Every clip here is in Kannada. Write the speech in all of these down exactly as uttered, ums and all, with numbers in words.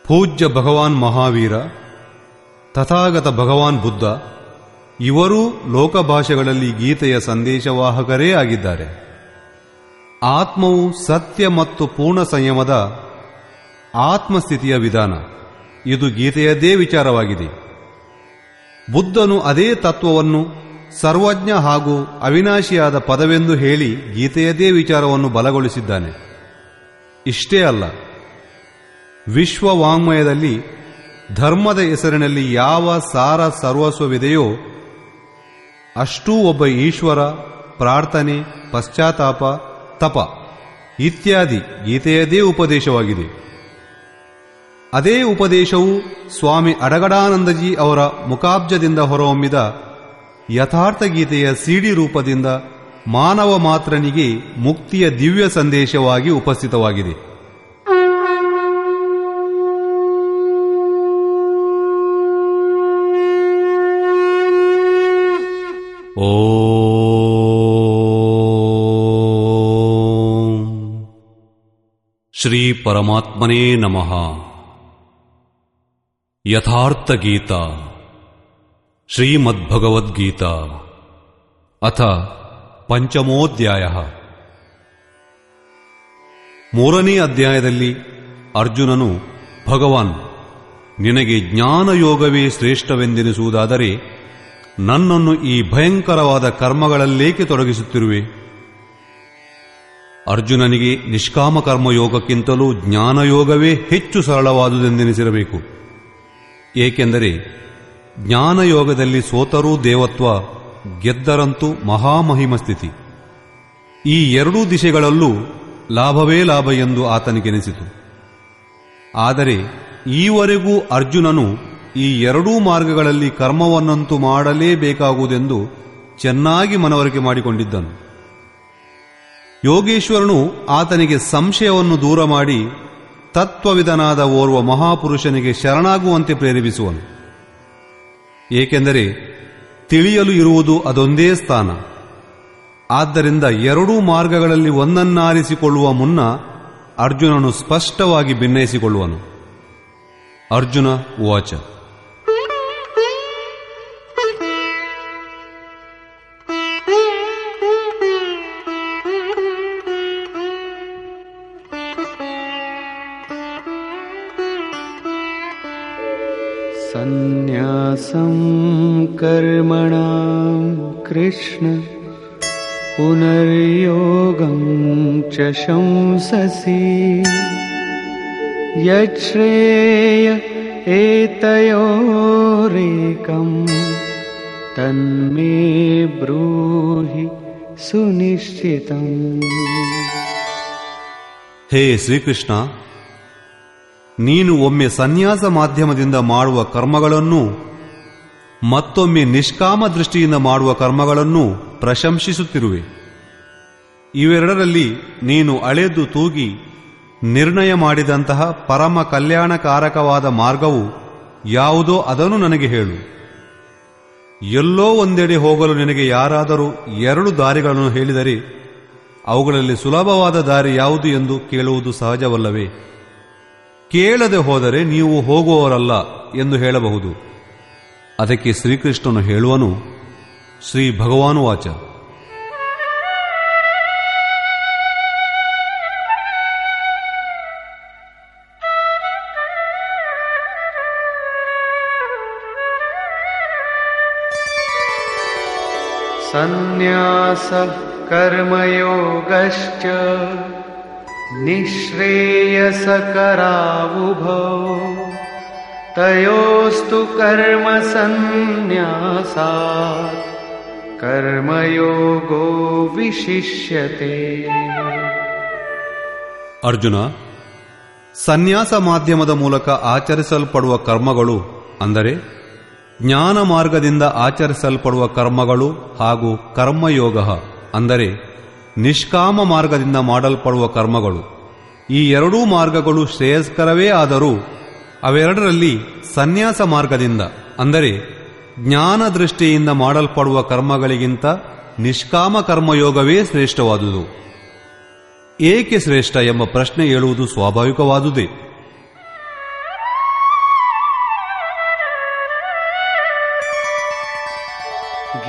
ಪೂಜ್ಯ ಭಗವಾನ್ ಮಹಾವೀರ, ತಥಾಗತ ಭಗವಾನ್ ಬುದ್ಧ ಇವರೂ ಲೋಕಭಾಷೆಗಳಲ್ಲಿ ಗೀತೆಯ ಸಂದೇಶವಾಹಕರೇ ಆಗಿದ್ದಾರೆ. ಆತ್ಮವು ಸತ್ಯ ಮತ್ತು ಪೂರ್ಣ ಸಂಯಮದ ಆತ್ಮಸ್ಥಿತಿಯ ವಿಧಾನ, ಇದು ಗೀತೆಯದೇ ವಿಚಾರವಾಗಿದೆ. ಬುದ್ಧನು ಅದೇ ತತ್ವವನ್ನು ಸರ್ವಜ್ಞ ಹಾಗೂ ಅವಿನಾಶಿಯಾದ ಪದವೆಂದು ಹೇಳಿ ಗೀತೆಯದೇ ವಿಚಾರವನ್ನು ಬಲಗೊಳಿಸಿದ್ದಾನೆ. ಇಷ್ಟೇ ಅಲ್ಲ, ವಿಶ್ವ ವಾಂಗ್ಮಯದಲ್ಲಿ ಧರ್ಮದ ಹೆಸರಿನಲ್ಲಿ ಯಾವ ಸಾರ ಸರ್ವಸ್ವವಿದೆಯೋ ಅಷ್ಟೂ ಒಬ್ಬ ಈಶ್ವರ, ಪ್ರಾರ್ಥನೆ, ಪಶ್ಚಾತ್ತಾಪ, ತಪ ಇತ್ಯಾದಿ ಗೀತೆಯದೇ ಉಪದೇಶವಾಗಿದೆ. ಅದೇ ಉಪದೇಶವು ಸ್ವಾಮಿ ಅಡಗಡಾನಂದಜಿ ಅವರ ಮುಖಾಬ್ಜದಿಂದ ಹೊರಹೊಮ್ಮಿದ ಯಥಾರ್ಥ ಗೀತೆಯ ಸಿಡಿ ರೂಪದಿಂದ ಮಾನವ ಮಾತ್ರನಿಗೆ ಮುಕ್ತಿಯ ದಿವ್ಯ ಸಂದೇಶವಾಗಿ ಉಪಸ್ಥಿತವಾಗಿದೆ. ಓಂ ಶ್ರೀ ಪರಮಾತ್ಮನೇ ನಮಃ. ಯಥಾರ್ಥ ಗೀತಾ ಶ್ರೀಮದ್ಭಗವದ್ಗೀತಾ ಅಥ ಪಂಚಮೋಧ್ಯಾಯ. ಮೂರನೇ ಅಧ್ಯಾಯದಲ್ಲಿ ಅರ್ಜುನನು, ಭಗವಾನ್, ನಿನಗೆ ಜ್ಞಾನಯೋಗವೇ ಶ್ರೇಷ್ಠವೆಂದೆನಿಸುವುದಾದರೆ ನನ್ನನ್ನು ಈ ಭಯಂಕರವಾದ ಕರ್ಮಗಳಲ್ಲೇಕೆ ತೊಡಗಿಸುತ್ತಿರುವೆ? ಅರ್ಜುನನಿಗೆ ನಿಷ್ಕಾಮ ಕರ್ಮಯೋಗಕ್ಕಿಂತಲೂ ಜ್ಞಾನಯೋಗವೇ ಹೆಚ್ಚು ಸರಳವಾದುದೆಂದೆನಿಸಿರಬೇಕು. ಏಕೆಂದರೆ ಜ್ಞಾನಯೋಗದಲ್ಲಿ ಸೋತರೂ ದೇವತ್ವ, ಗೆದ್ದರಂತೂ ಮಹಾಮಹಿಮ ಸ್ಥಿತಿ. ಈ ಎರಡೂ ದಿಶೆಗಳಲ್ಲೂ ಲಾಭವೇ ಲಾಭ ಎಂದು ಆತನಿಗೆನಿಸಿತು. ಆದರೆ ಈವರೆಗೂ ಅರ್ಜುನನು ಈ ಎರಡೂ ಮಾರ್ಗಗಳಲ್ಲಿ ಕರ್ಮವನ್ನಂತೂ ಮಾಡಲೇಬೇಕಾಗುವುದೆಂದು ಚೆನ್ನಾಗಿ ಮನವರಿಕೆ ಮಾಡಿಕೊಂಡಿದ್ದನು. ಯೋಗೇಶ್ವರನು ಆತನಿಗೆ ಸಂಶಯವನ್ನು ದೂರ ಮಾಡಿ ತತ್ವವಿಧನಾದ ಓರ್ವ ಮಹಾಪುರುಷನಿಗೆ ಶರಣಾಗುವಂತೆ ಪ್ರೇರೇಪಿಸುವನು. ಏಕೆಂದರೆ ತಿಳಿಯಲು ಇರುವುದು ಅದೊಂದೇ ಸ್ಥಾನ. ಆದ್ದರಿಂದ ಎರಡೂ ಮಾರ್ಗಗಳಲ್ಲಿ ಒಂದನ್ನಾರಿಸಿಕೊಳ್ಳುವ ಮುನ್ನ ಅರ್ಜುನನು ಸ್ಪಷ್ಟವಾಗಿ ಭಿನ್ನಯಿಸಿಕೊಳ್ಳುವನು. ಅರ್ಜುನ ಉವಾಚ: ಸನ್ಯಾಸಂ ಕರ್ಮಣಾಂ ಕೃಷ್ಣ ಪುನರ್ಯೋಗಂ ಚ ಶಂಸಸಿ ಯಚ್ಛ್ರೇಯ ಏತಯೋರೇಕಂ ತನ್ಮೇ ಬ್ರೂಹಿ ಸುನಿಶ್ಚಿತಂ. ಹೇ ಶ್ರೀಕೃಷ್ಣ, ನೀನು ಒಮ್ಮೆ ಸನ್ಯಾಸ ಮಾಧ್ಯಮದಿಂದ ಮಾಡುವ ಕರ್ಮಗಳನ್ನೂ ಮತ್ತೊಮ್ಮೆ ನಿಷ್ಕಾಮ ದೃಷ್ಟಿಯಿಂದ ಮಾಡುವ ಕರ್ಮಗಳನ್ನೂ ಪ್ರಶಂಸಿಸುತ್ತಿರುವೆ. ಇವೆರಡರಲ್ಲಿ ನೀನು ಅಳೆದು ತೂಗಿ ನಿರ್ಣಯ ಮಾಡಿದಂತಹ ಪರಮ ಕಲ್ಯಾಣಕಾರಕವಾದ ಮಾರ್ಗವು ಯಾವುದೋ ಅದನ್ನು ನನಗೆ ಹೇಳು. ಎಲ್ಲೋ ಒಂದೆಡೆ ಹೋಗಲು ನಿನಗೆ ಯಾರಾದರೂ ಎರಡು ದಾರಿಗಳನ್ನು ಹೇಳಿದರೆ ಅವುಗಳಲ್ಲಿ ಸುಲಭವಾದ ದಾರಿ ಯಾವುದು ಎಂದು ಕೇಳುವುದು ಸಹಜವಲ್ಲವೇ? ಕೇಳದೆ ಹೋದರೆ ನೀವು ಹೋಗುವವರಲ್ಲ ಎಂದು ಹೇಳಬಹುದು. ಅದಕ್ಕೆ ಶ್ರೀಕೃಷ್ಣನು ಹೇಳುವನು, ಶ್ರೀ ಭಗವಾನುವಾಚ: ಸನ್ಯಾಸ ಕರ್ಮಯೋಗಶ್ಚ ನಿಶ್ರೇಯಸಕರಾವುಭೌ ತಯೋಸ್ತು ಕರ್ಮ ಸನ್ಯಾಸಾತ್ ಕರ್ಮಯೋಗೋ ವಿಶಿಷ್ಯತೆ. ಅರ್ಜುನ, ಸನ್ಯಾಸ ಮಾಧ್ಯಮದ ಮೂಲಕ ಆಚರಿಸಲ್ಪಡುವ ಕರ್ಮಗಳು ಅಂದರೆ ಜ್ಞಾನ ಮಾರ್ಗದಿಂದ ಆಚರಿಸಲ್ಪಡುವ ಕರ್ಮಗಳು ಹಾಗೂ ಕರ್ಮಯೋಗ ಅಂದರೆ ನಿಷ್ಕಾಮ ಮಾರ್ಗದಿಂದ ಮಾಡಲ್ಪಡುವ ಕರ್ಮಗಳು, ಈ ಎರಡೂ ಮಾರ್ಗಗಳು ಶ್ರೇಯಸ್ಕರವೇ ಆದರೂ ಅವೆರಡರಲ್ಲಿ ಸನ್ಯಾಸ ಮಾರ್ಗದಿಂದ ಅಂದರೆ ಜ್ಞಾನ ದೃಷ್ಟಿಯಿಂದ ಮಾಡಲ್ಪಡುವ ಕರ್ಮಗಳಿಗಿಂತ ನಿಷ್ಕಾಮ ಕರ್ಮಯೋಗವೇ ಶ್ರೇಷ್ಠವಾದುದು. ಏಕೆ ಶ್ರೇಷ್ಠ ಎಂಬ ಪ್ರಶ್ನೆ ಏಳುವುದು ಸ್ವಾಭಾವಿಕವಾದುದೇ.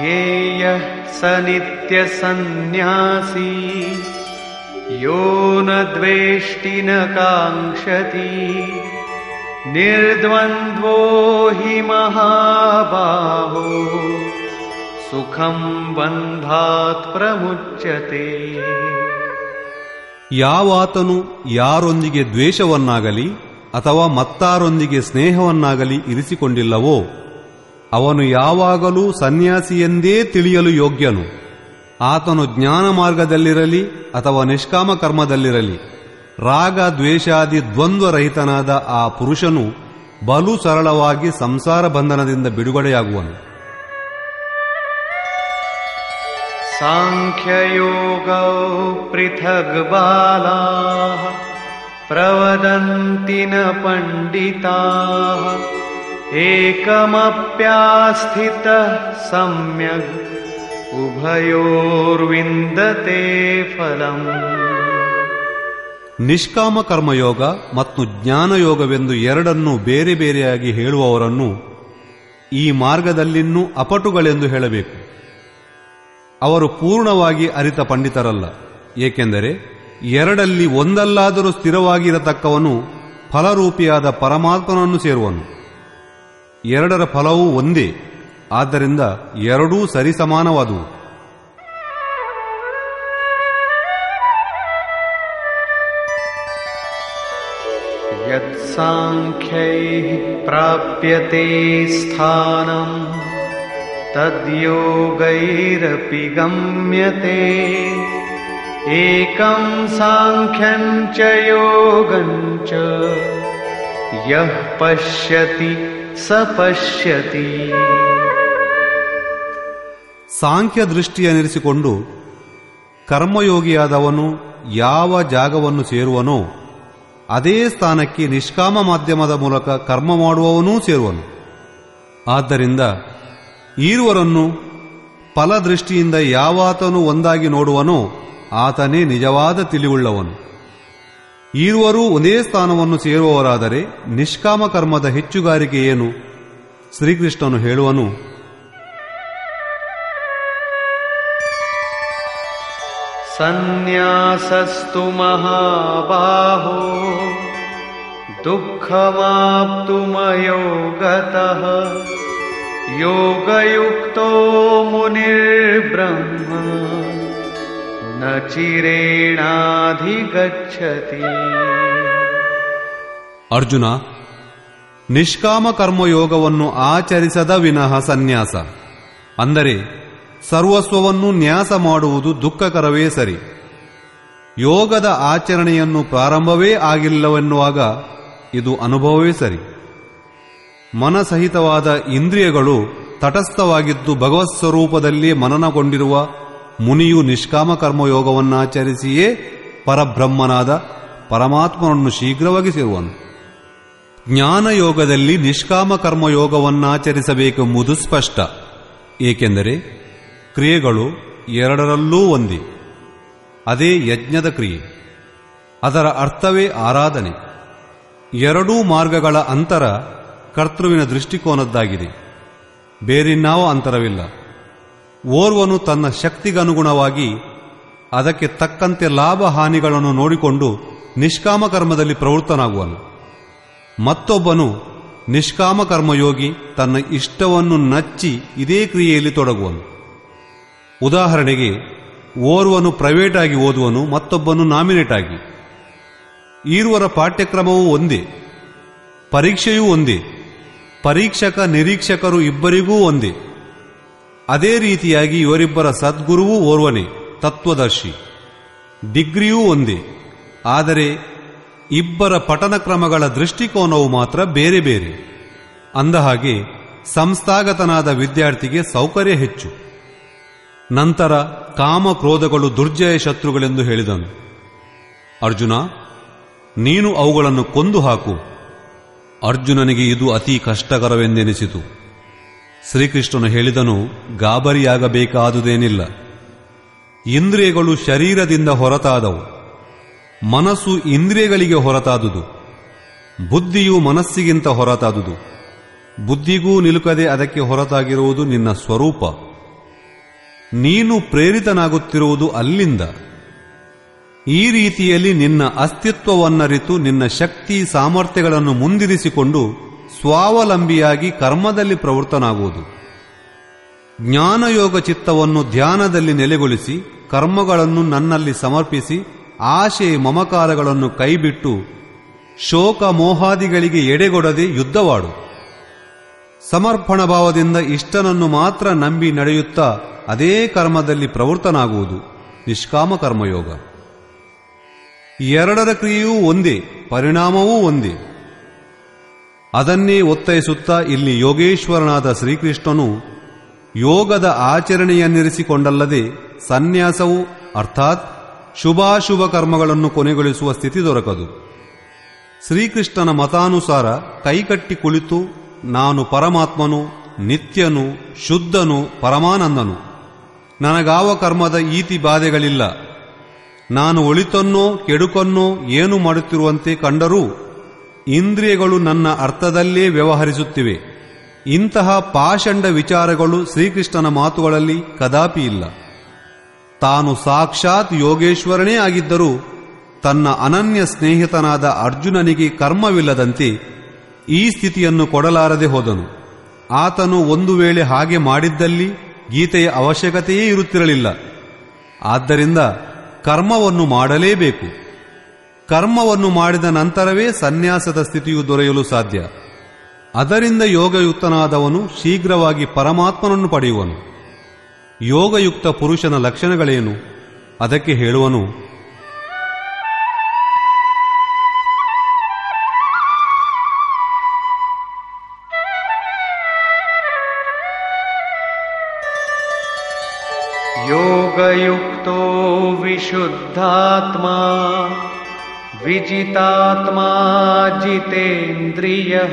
ಧ್ಯೇಯಃ ಸ ನಿತ್ಯ ಸನ್ಯಾಸಿ ಯೋ ನ ದ್ವೇಷ್ಟಿ ನ ಕಾಂಕ್ಷತಿ ನಿರ್ದ್ವಂದ್ವೋ ಹಿ ಮಹಾಬಾಹೋ ಸುಖಂ ಬಂಧಾತ್ ಪ್ರಮುಚ್ಯತೆ. ಯಾವಾತನು ಯಾರೊಂದಿಗೆ ದ್ವೇಷವನ್ನಾಗಲಿ ಅಥವಾ ಮತ್ತಾರೊಂದಿಗೆ ಸ್ನೇಹವನ್ನಾಗಲಿ ಇರಿಸಿಕೊಂಡಿಲ್ಲವೋ ಅವನು ಯಾವಾಗಲೂ ಸನ್ಯಾಸಿಯೆಂದೇ ತಿಳಿಯಲು ಯೋಗ್ಯನು. ಆತನು ಜ್ಞಾನ ಮಾರ್ಗದಲ್ಲಿರಲಿ ಅಥವಾ ನಿಷ್ಕಾಮ ಕರ್ಮದಲ್ಲಿರಲಿ ರಾಗ ದ್ವೇಷಾದಿ ದ್ವಂದ್ವರಹಿತನಾದ ಆ ಪುರುಷನು ಬಲು ಸರಳವಾಗಿ ಸಂಸಾರ ಬಂಧನದಿಂದ ಬಿಡುಗಡೆಯಾಗುವನು. ಸಾಂಖ್ಯಯೋಗೌ ಪೃಥಗ್ ಬಾಲಾಃ ಪ್ರವದಂತಿ ನ ಪಂಡಿತಾಃ ಏಕಮಪ್ಯಾಸ್ಥಿತಃ ಸಮ್ಯಗ್ ಉಭಯೋರ್ವಿಂದತೆ ಫಲಂ. ನಿಷ್ಕಾಮ ಕರ್ಮಯೋಗ ಮತ್ತು ಜ್ಞಾನಯೋಗವೆಂದು ಎರಡನ್ನೂ ಬೇರೆ ಬೇರೆಯಾಗಿ ಹೇಳುವವರನ್ನು ಈ ಮಾರ್ಗದಲ್ಲಿನ್ನೂ ಅಪಟುಗಳೆಂದು ಹೇಳಬೇಕು. ಅವರು ಪೂರ್ಣವಾಗಿ ಅರಿತ ಪಂಡಿತರಲ್ಲ, ಏಕೆಂದರೆ ಎರಡಲ್ಲಿ ಒಂದಲ್ಲಾದರೂ ಸ್ಥಿರವಾಗಿರತಕ್ಕವನು ಫಲರೂಪಿಯಾದ ಪರಮಾತ್ಮನನ್ನು ಸೇರುವನು. ಎರಡರ ಫಲವೂ ಒಂದೇ, ಆದ್ದರಿಂದ ಎರಡೂ ಸರಿಸಮಾನವಾದುವು. ಯತ್ ಸಾಂಖ್ಯೈಃ ಪ್ರಾಪ್ಯತೆ ಸ್ಥಾನಂ ತದ್ಯೋಗೈರಪಿ ಗಮ್ಯತೆ ಏಕಂ ಸಾಂಖ್ಯಂ ಚ ಯೋಗಂ ಚ ಯಃ ಪಶ್ಯತಿ ಸ ಪಶ್ಯತಿ. ಸಾಂಖ್ಯ ದೃಷ್ಟಿಯನ್ನಿರಿಸಿಕೊಂಡು ಕರ್ಮಯೋಗಿಯಾದವನು ಯಾವ ಜಾಗವನ್ನು ಸೇರುವನೋ ಅದೇ ಸ್ಥಾನಕ್ಕೆ ನಿಷ್ಕಾಮ ಮಾಧ್ಯಮದ ಮೂಲಕ ಕರ್ಮ ಮಾಡುವವನೂ ಸೇರುವನು. ಆದ್ದರಿಂದ ಈರುವರನ್ನು ಫಲದೃಷ್ಟಿಯಿಂದ ಯಾವಾತನು ಒಂದಾಗಿ ನೋಡುವನೋ ಆತನೇ ನಿಜವಾದ ತಿಳಿವುಳ್ಳವನು. ಈರುವರೂ ಒಂದೇ ಸ್ಥಾನವನ್ನು ಸೇರುವವರಾದರೆ ನಿಷ್ಕಾಮ ಕರ್ಮದ ಹೆಚ್ಚುಗಾರಿಕೆ ಏನು? ಶ್ರೀಕೃಷ್ಣನು ಹೇಳುವನು, ಸನ್ಯಾಸಸ್ತು ಮಹಾಬಾಹೋ ದುಃಖಮಾಪ್ತುಮಯೋಗತಃ ಯೋಗಯುಕ್ತೋ ಮುನಿರ್ಬ್ರಹ್ಮ ನ ಚಿರೇಣಾಧಿಗಚ್ಚತಿ. ಅರ್ಜುನ, ನಿಷ್ಕಾಮ ಕರ್ಮಯೋಗವನ್ನು ಆಚರಿಸದ ವಿನಃ ಸನ್ಯಾಸ ಅಂದರೆ ಸರ್ವಸ್ವವನ್ನು ನ್ಯಾಸ ಮಾಡುವುದು ದುಃಖಕರವೇ ಸರಿ. ಯೋಗದ ಆಚರಣೆಯನ್ನು ಪ್ರಾರಂಭವೇ ಆಗಿಲ್ಲವೆನ್ನುವಾಗ ಇದು ಅನುಭವವೇ ಸರಿ. ಮನಸಹಿತವಾದ ಇಂದ್ರಿಯಗಳು ತಟಸ್ಥವಾಗಿದ್ದು ಭಗವತ್ ಸ್ವರೂಪದಲ್ಲಿ ಮನನಗೊಂಡಿರುವ ಮುನಿಯು ನಿಷ್ಕಾಮ ಕರ್ಮಯೋಗವನ್ನಾಚರಿಸಿಯೇ ಪರಬ್ರಹ್ಮನಾದ ಪರಮಾತ್ಮನನ್ನು ಶೀಘ್ರವಾಗಿ ಸೇರುವನು. ಜ್ಞಾನಯೋಗದಲ್ಲಿ ನಿಷ್ಕಾಮ ಕರ್ಮಯೋಗವನ್ನಾಚರಿಸಬೇಕೆಂಬುದು ಸ್ಪಷ್ಟ, ಏಕೆಂದರೆ ಕ್ರಿಯೆಗಳು ಎರಡರಲ್ಲೂ ಒಂದೇ. ಅದೇ ಯಜ್ಞದ ಕ್ರಿಯೆ, ಅದರ ಅರ್ಥವೇ ಆರಾಧನೆ. ಎರಡೂ ಮಾರ್ಗಗಳ ಅಂತರ ಕರ್ತೃವಿನ ದೃಷ್ಟಿಕೋನದ್ದಾಗಿದೆ, ಬೇರಿನ್ಯಾವ ಅಂತರವಿಲ್ಲ. ಓರ್ವನು ತನ್ನ ಶಕ್ತಿಗನುಗುಣವಾಗಿ ಅದಕ್ಕೆ ತಕ್ಕಂತೆ ಲಾಭ ಹಾನಿಗಳನ್ನು ನೋಡಿಕೊಂಡು ನಿಷ್ಕಾಮ ಕರ್ಮದಲ್ಲಿ ಪ್ರವೃತ್ತನಾಗುವನು. ಮತ್ತೊಬ್ಬನು ನಿಷ್ಕಾಮ ಕರ್ಮಯೋಗಿ ತನ್ನ ಇಷ್ಟವನ್ನು ನಚ್ಚಿ ಇದೇ ಕ್ರಿಯೆಯಲ್ಲಿ ತೊಡಗುವನು. ಉದಾಹರಣೆಗೆ, ಓರ್ವನು ಪ್ರೈವೇಟ್ ಆಗಿ ಓದುವನು, ಮತ್ತೊಬ್ಬನು ನಾಮಿನೇಟ್ ಆಗಿ. ಈರುವರ ಪಾಠ್ಯಕ್ರಮವೂ ಒಂದೇ, ಪರೀಕ್ಷೆಯೂ ಒಂದೇ, ಪರೀಕ್ಷಕ ನಿರೀಕ್ಷಕರು ಇಬ್ಬರಿಗೂ ಒಂದೇ. ಅದೇ ರೀತಿಯಾಗಿ ಇವರಿಬ್ಬರ ಸದ್ಗುರುವೂ ಓರ್ವನೇ, ತತ್ವದರ್ಶಿ. ಡಿಗ್ರಿಯೂ ಒಂದೇ, ಆದರೆ ಇಬ್ಬರ ಪಠನ ಕ್ರಮಗಳ ದೃಷ್ಟಿಕೋನವು ಮಾತ್ರ ಬೇರೆ ಬೇರೆ. ಅಂದಹಾಗೆ ಸಂಸ್ಥಾಗತನಾದ ವಿದ್ಯಾರ್ಥಿಗೆ ಸೌಕರ್ಯ ಹೆಚ್ಚು. ನಂತರ ಕಾಮ ಕ್ರೋಧಗಳು ದುರ್ಜಯ ಶತ್ರುಗಳೆಂದು ಹೇಳಿದನು. ಅರ್ಜುನ, ನೀನು ಅವುಗಳನ್ನು ಕೊಂದು ಹಾಕು. ಅರ್ಜುನನಿಗೆ ಇದು ಅತಿ ಕಷ್ಟಕರವೆಂದೆನಿಸಿತು. ಶ್ರೀಕೃಷ್ಣನು ಹೇಳಿದನು, ಗಾಬರಿಯಾಗಬೇಕಾದುದೇನಿಲ್ಲ. ಇಂದ್ರಿಯಗಳು ಶರೀರದಿಂದ ಹೊರತಾದವು, ಮನಸ್ಸು ಇಂದ್ರಿಯಗಳಿಗೆ ಹೊರತಾದುದು, ಬುದ್ಧಿಯು ಮನಸ್ಸಿಗಿಂತ ಹೊರತಾದುದು. ಬುದ್ಧಿಗೂ ನಿಲುಕದೆ ಅದಕ್ಕೆ ಹೊರತಾಗಿರುವುದು ನಿನ್ನ ಸ್ವರೂಪ. ನೀನು ಪ್ರೇರಿತನಾಗುತ್ತಿರುವುದು ಅಲ್ಲಿಂದ. ಈ ರೀತಿಯಲ್ಲಿ ನಿನ್ನ ಅಸ್ತಿತ್ವವನ್ನರಿತು ನಿನ್ನ ಶಕ್ತಿ ಸಾಮರ್ಥ್ಯಗಳನ್ನು ಮುಂದಿರಿಸಿಕೊಂಡು ಸ್ವಾವಲಂಬಿಯಾಗಿ ಕರ್ಮದಲ್ಲಿ ಪ್ರವೃತ್ತನಾಗುವುದು. ಜ್ಞಾನಯೋಗ ಚಿತ್ತವನ್ನು ಧ್ಯಾನದಲ್ಲಿ ನೆಲೆಗೊಳಿಸಿ ಕರ್ಮಗಳನ್ನು ನನ್ನಲ್ಲಿ ಸಮರ್ಪಿಸಿ ಆಶೆ ಮಮಕಾರಗಳನ್ನು ಕೈಬಿಟ್ಟು ಶೋಕ ಮೋಹಾದಿಗಳಿಗೆ ಎಡೆಗೊಡದೆ ಯುದ್ಧವಾಡು. ಸಮರ್ಪಣ ಭಾವದಿಂದ ಇಷ್ಟನನ್ನು ಮಾತ್ರ ನಂಬಿ ನಡೆಯುತ್ತಾ ಅದೇ ಕರ್ಮದಲ್ಲಿ ಪ್ರವೃತ್ತನಾಗುವುದು ನಿಷ್ಕಾಮ ಕರ್ಮಯೋಗ. ಎರಡರ ಕ್ರಿಯೆಯೂ ಒಂದೇ, ಪರಿಣಾಮವೂ ಒಂದೇ. ಅದನ್ನೇ ಒತ್ತಾಯಿಸುತ್ತಾ ಇಲ್ಲಿ ಯೋಗೇಶ್ವರನಾದ ಶ್ರೀಕೃಷ್ಣನು ಯೋಗದ ಆಚರಣೆಯನ್ನಿರಿಸಿಕೊಂಡಲ್ಲದೆ ಸನ್ಯಾಸವು ಅರ್ಥಾತ್ ಶುಭಾಶುಭ ಕರ್ಮಗಳನ್ನು ಕೊನೆಗೊಳಿಸುವ ಸ್ಥಿತಿ ದೊರಕದು. ಶ್ರೀಕೃಷ್ಣನ ಮತಾನುಸಾರ ಕೈಕಟ್ಟಿ ಕುಳಿತು ನಾನು ಪರಮಾತ್ಮನು, ನಿತ್ಯನು, ಶುದ್ಧನು, ಪರಮಾನಂದನು, ನನಗಾವ ಕರ್ಮದ ಈತಿ ಬಾಧೆಗಳಿಲ್ಲ, ನಾನು ಒಳಿತನ್ನೋ ಕೆಡುಕನ್ನೋ ಏನು ಮಾಡುತ್ತಿರುವಂತೆ ಕಂಡರೂ ಇಂದ್ರಿಯಗಳು ನನ್ನ ಅರ್ಥದಲ್ಲೇ ವ್ಯವಹರಿಸುತ್ತಿವೆ. ಇಂತಹ ಪಾಷಂಡ ವಿಚಾರಗಳು ಶ್ರೀಕೃಷ್ಣನ ಮಾತುಗಳಲ್ಲಿ ಕದಾಪಿ ಇಲ್ಲ. ತಾನು ಸಾಕ್ಷಾತ್ ಯೋಗೇಶ್ವರನೇ ಆಗಿದ್ದರೂ ತನ್ನ ಅನನ್ಯ ಸ್ನೇಹಿತನಾದ ಅರ್ಜುನನಿಗೆ ಕರ್ಮವಿಲ್ಲದಂತೆ ಈ ಸ್ಥಿತಿಯನ್ನು ಕೊಡಲಾರದೆ ಹೋದನು. ಆತನು ಒಂದು ವೇಳೆ ಹಾಗೆ ಮಾಡಿದ್ದಲ್ಲಿ ಗೀತೆಯ ಅವಶ್ಯಕತೆಯೇ ಇರುತ್ತಿರಲಿಲ್ಲ. ಆದ್ದರಿಂದ ಕರ್ಮವನ್ನು ಮಾಡಲೇಬೇಕು. ಕರ್ಮವನ್ನು ಮಾಡಿದ ನಂತರವೇ ಸನ್ಯಾಸದ ಸ್ಥಿತಿಯು ದೊರೆಯಲು ಸಾಧ್ಯ. ಅದರಿಂದ ಯೋಗಯುಕ್ತನಾದವನು ಶೀಘ್ರವಾಗಿ ಪರಮಾತ್ಮನನ್ನು ಪಡೆಯುವನು. ಯೋಗಯುಕ್ತ ಪುರುಷನ ಲಕ್ಷಣಗಳೇನು? ಅದಕ್ಕೆ ಹೇಳುವನು, ಯೋಗಯುಕ್ತೋ ವಿಶುದ್ಧಾತ್ಮಾ ವಿಜಿತಾತ್ಮಾ ಜಿತೇಂದ್ರಿಯಃ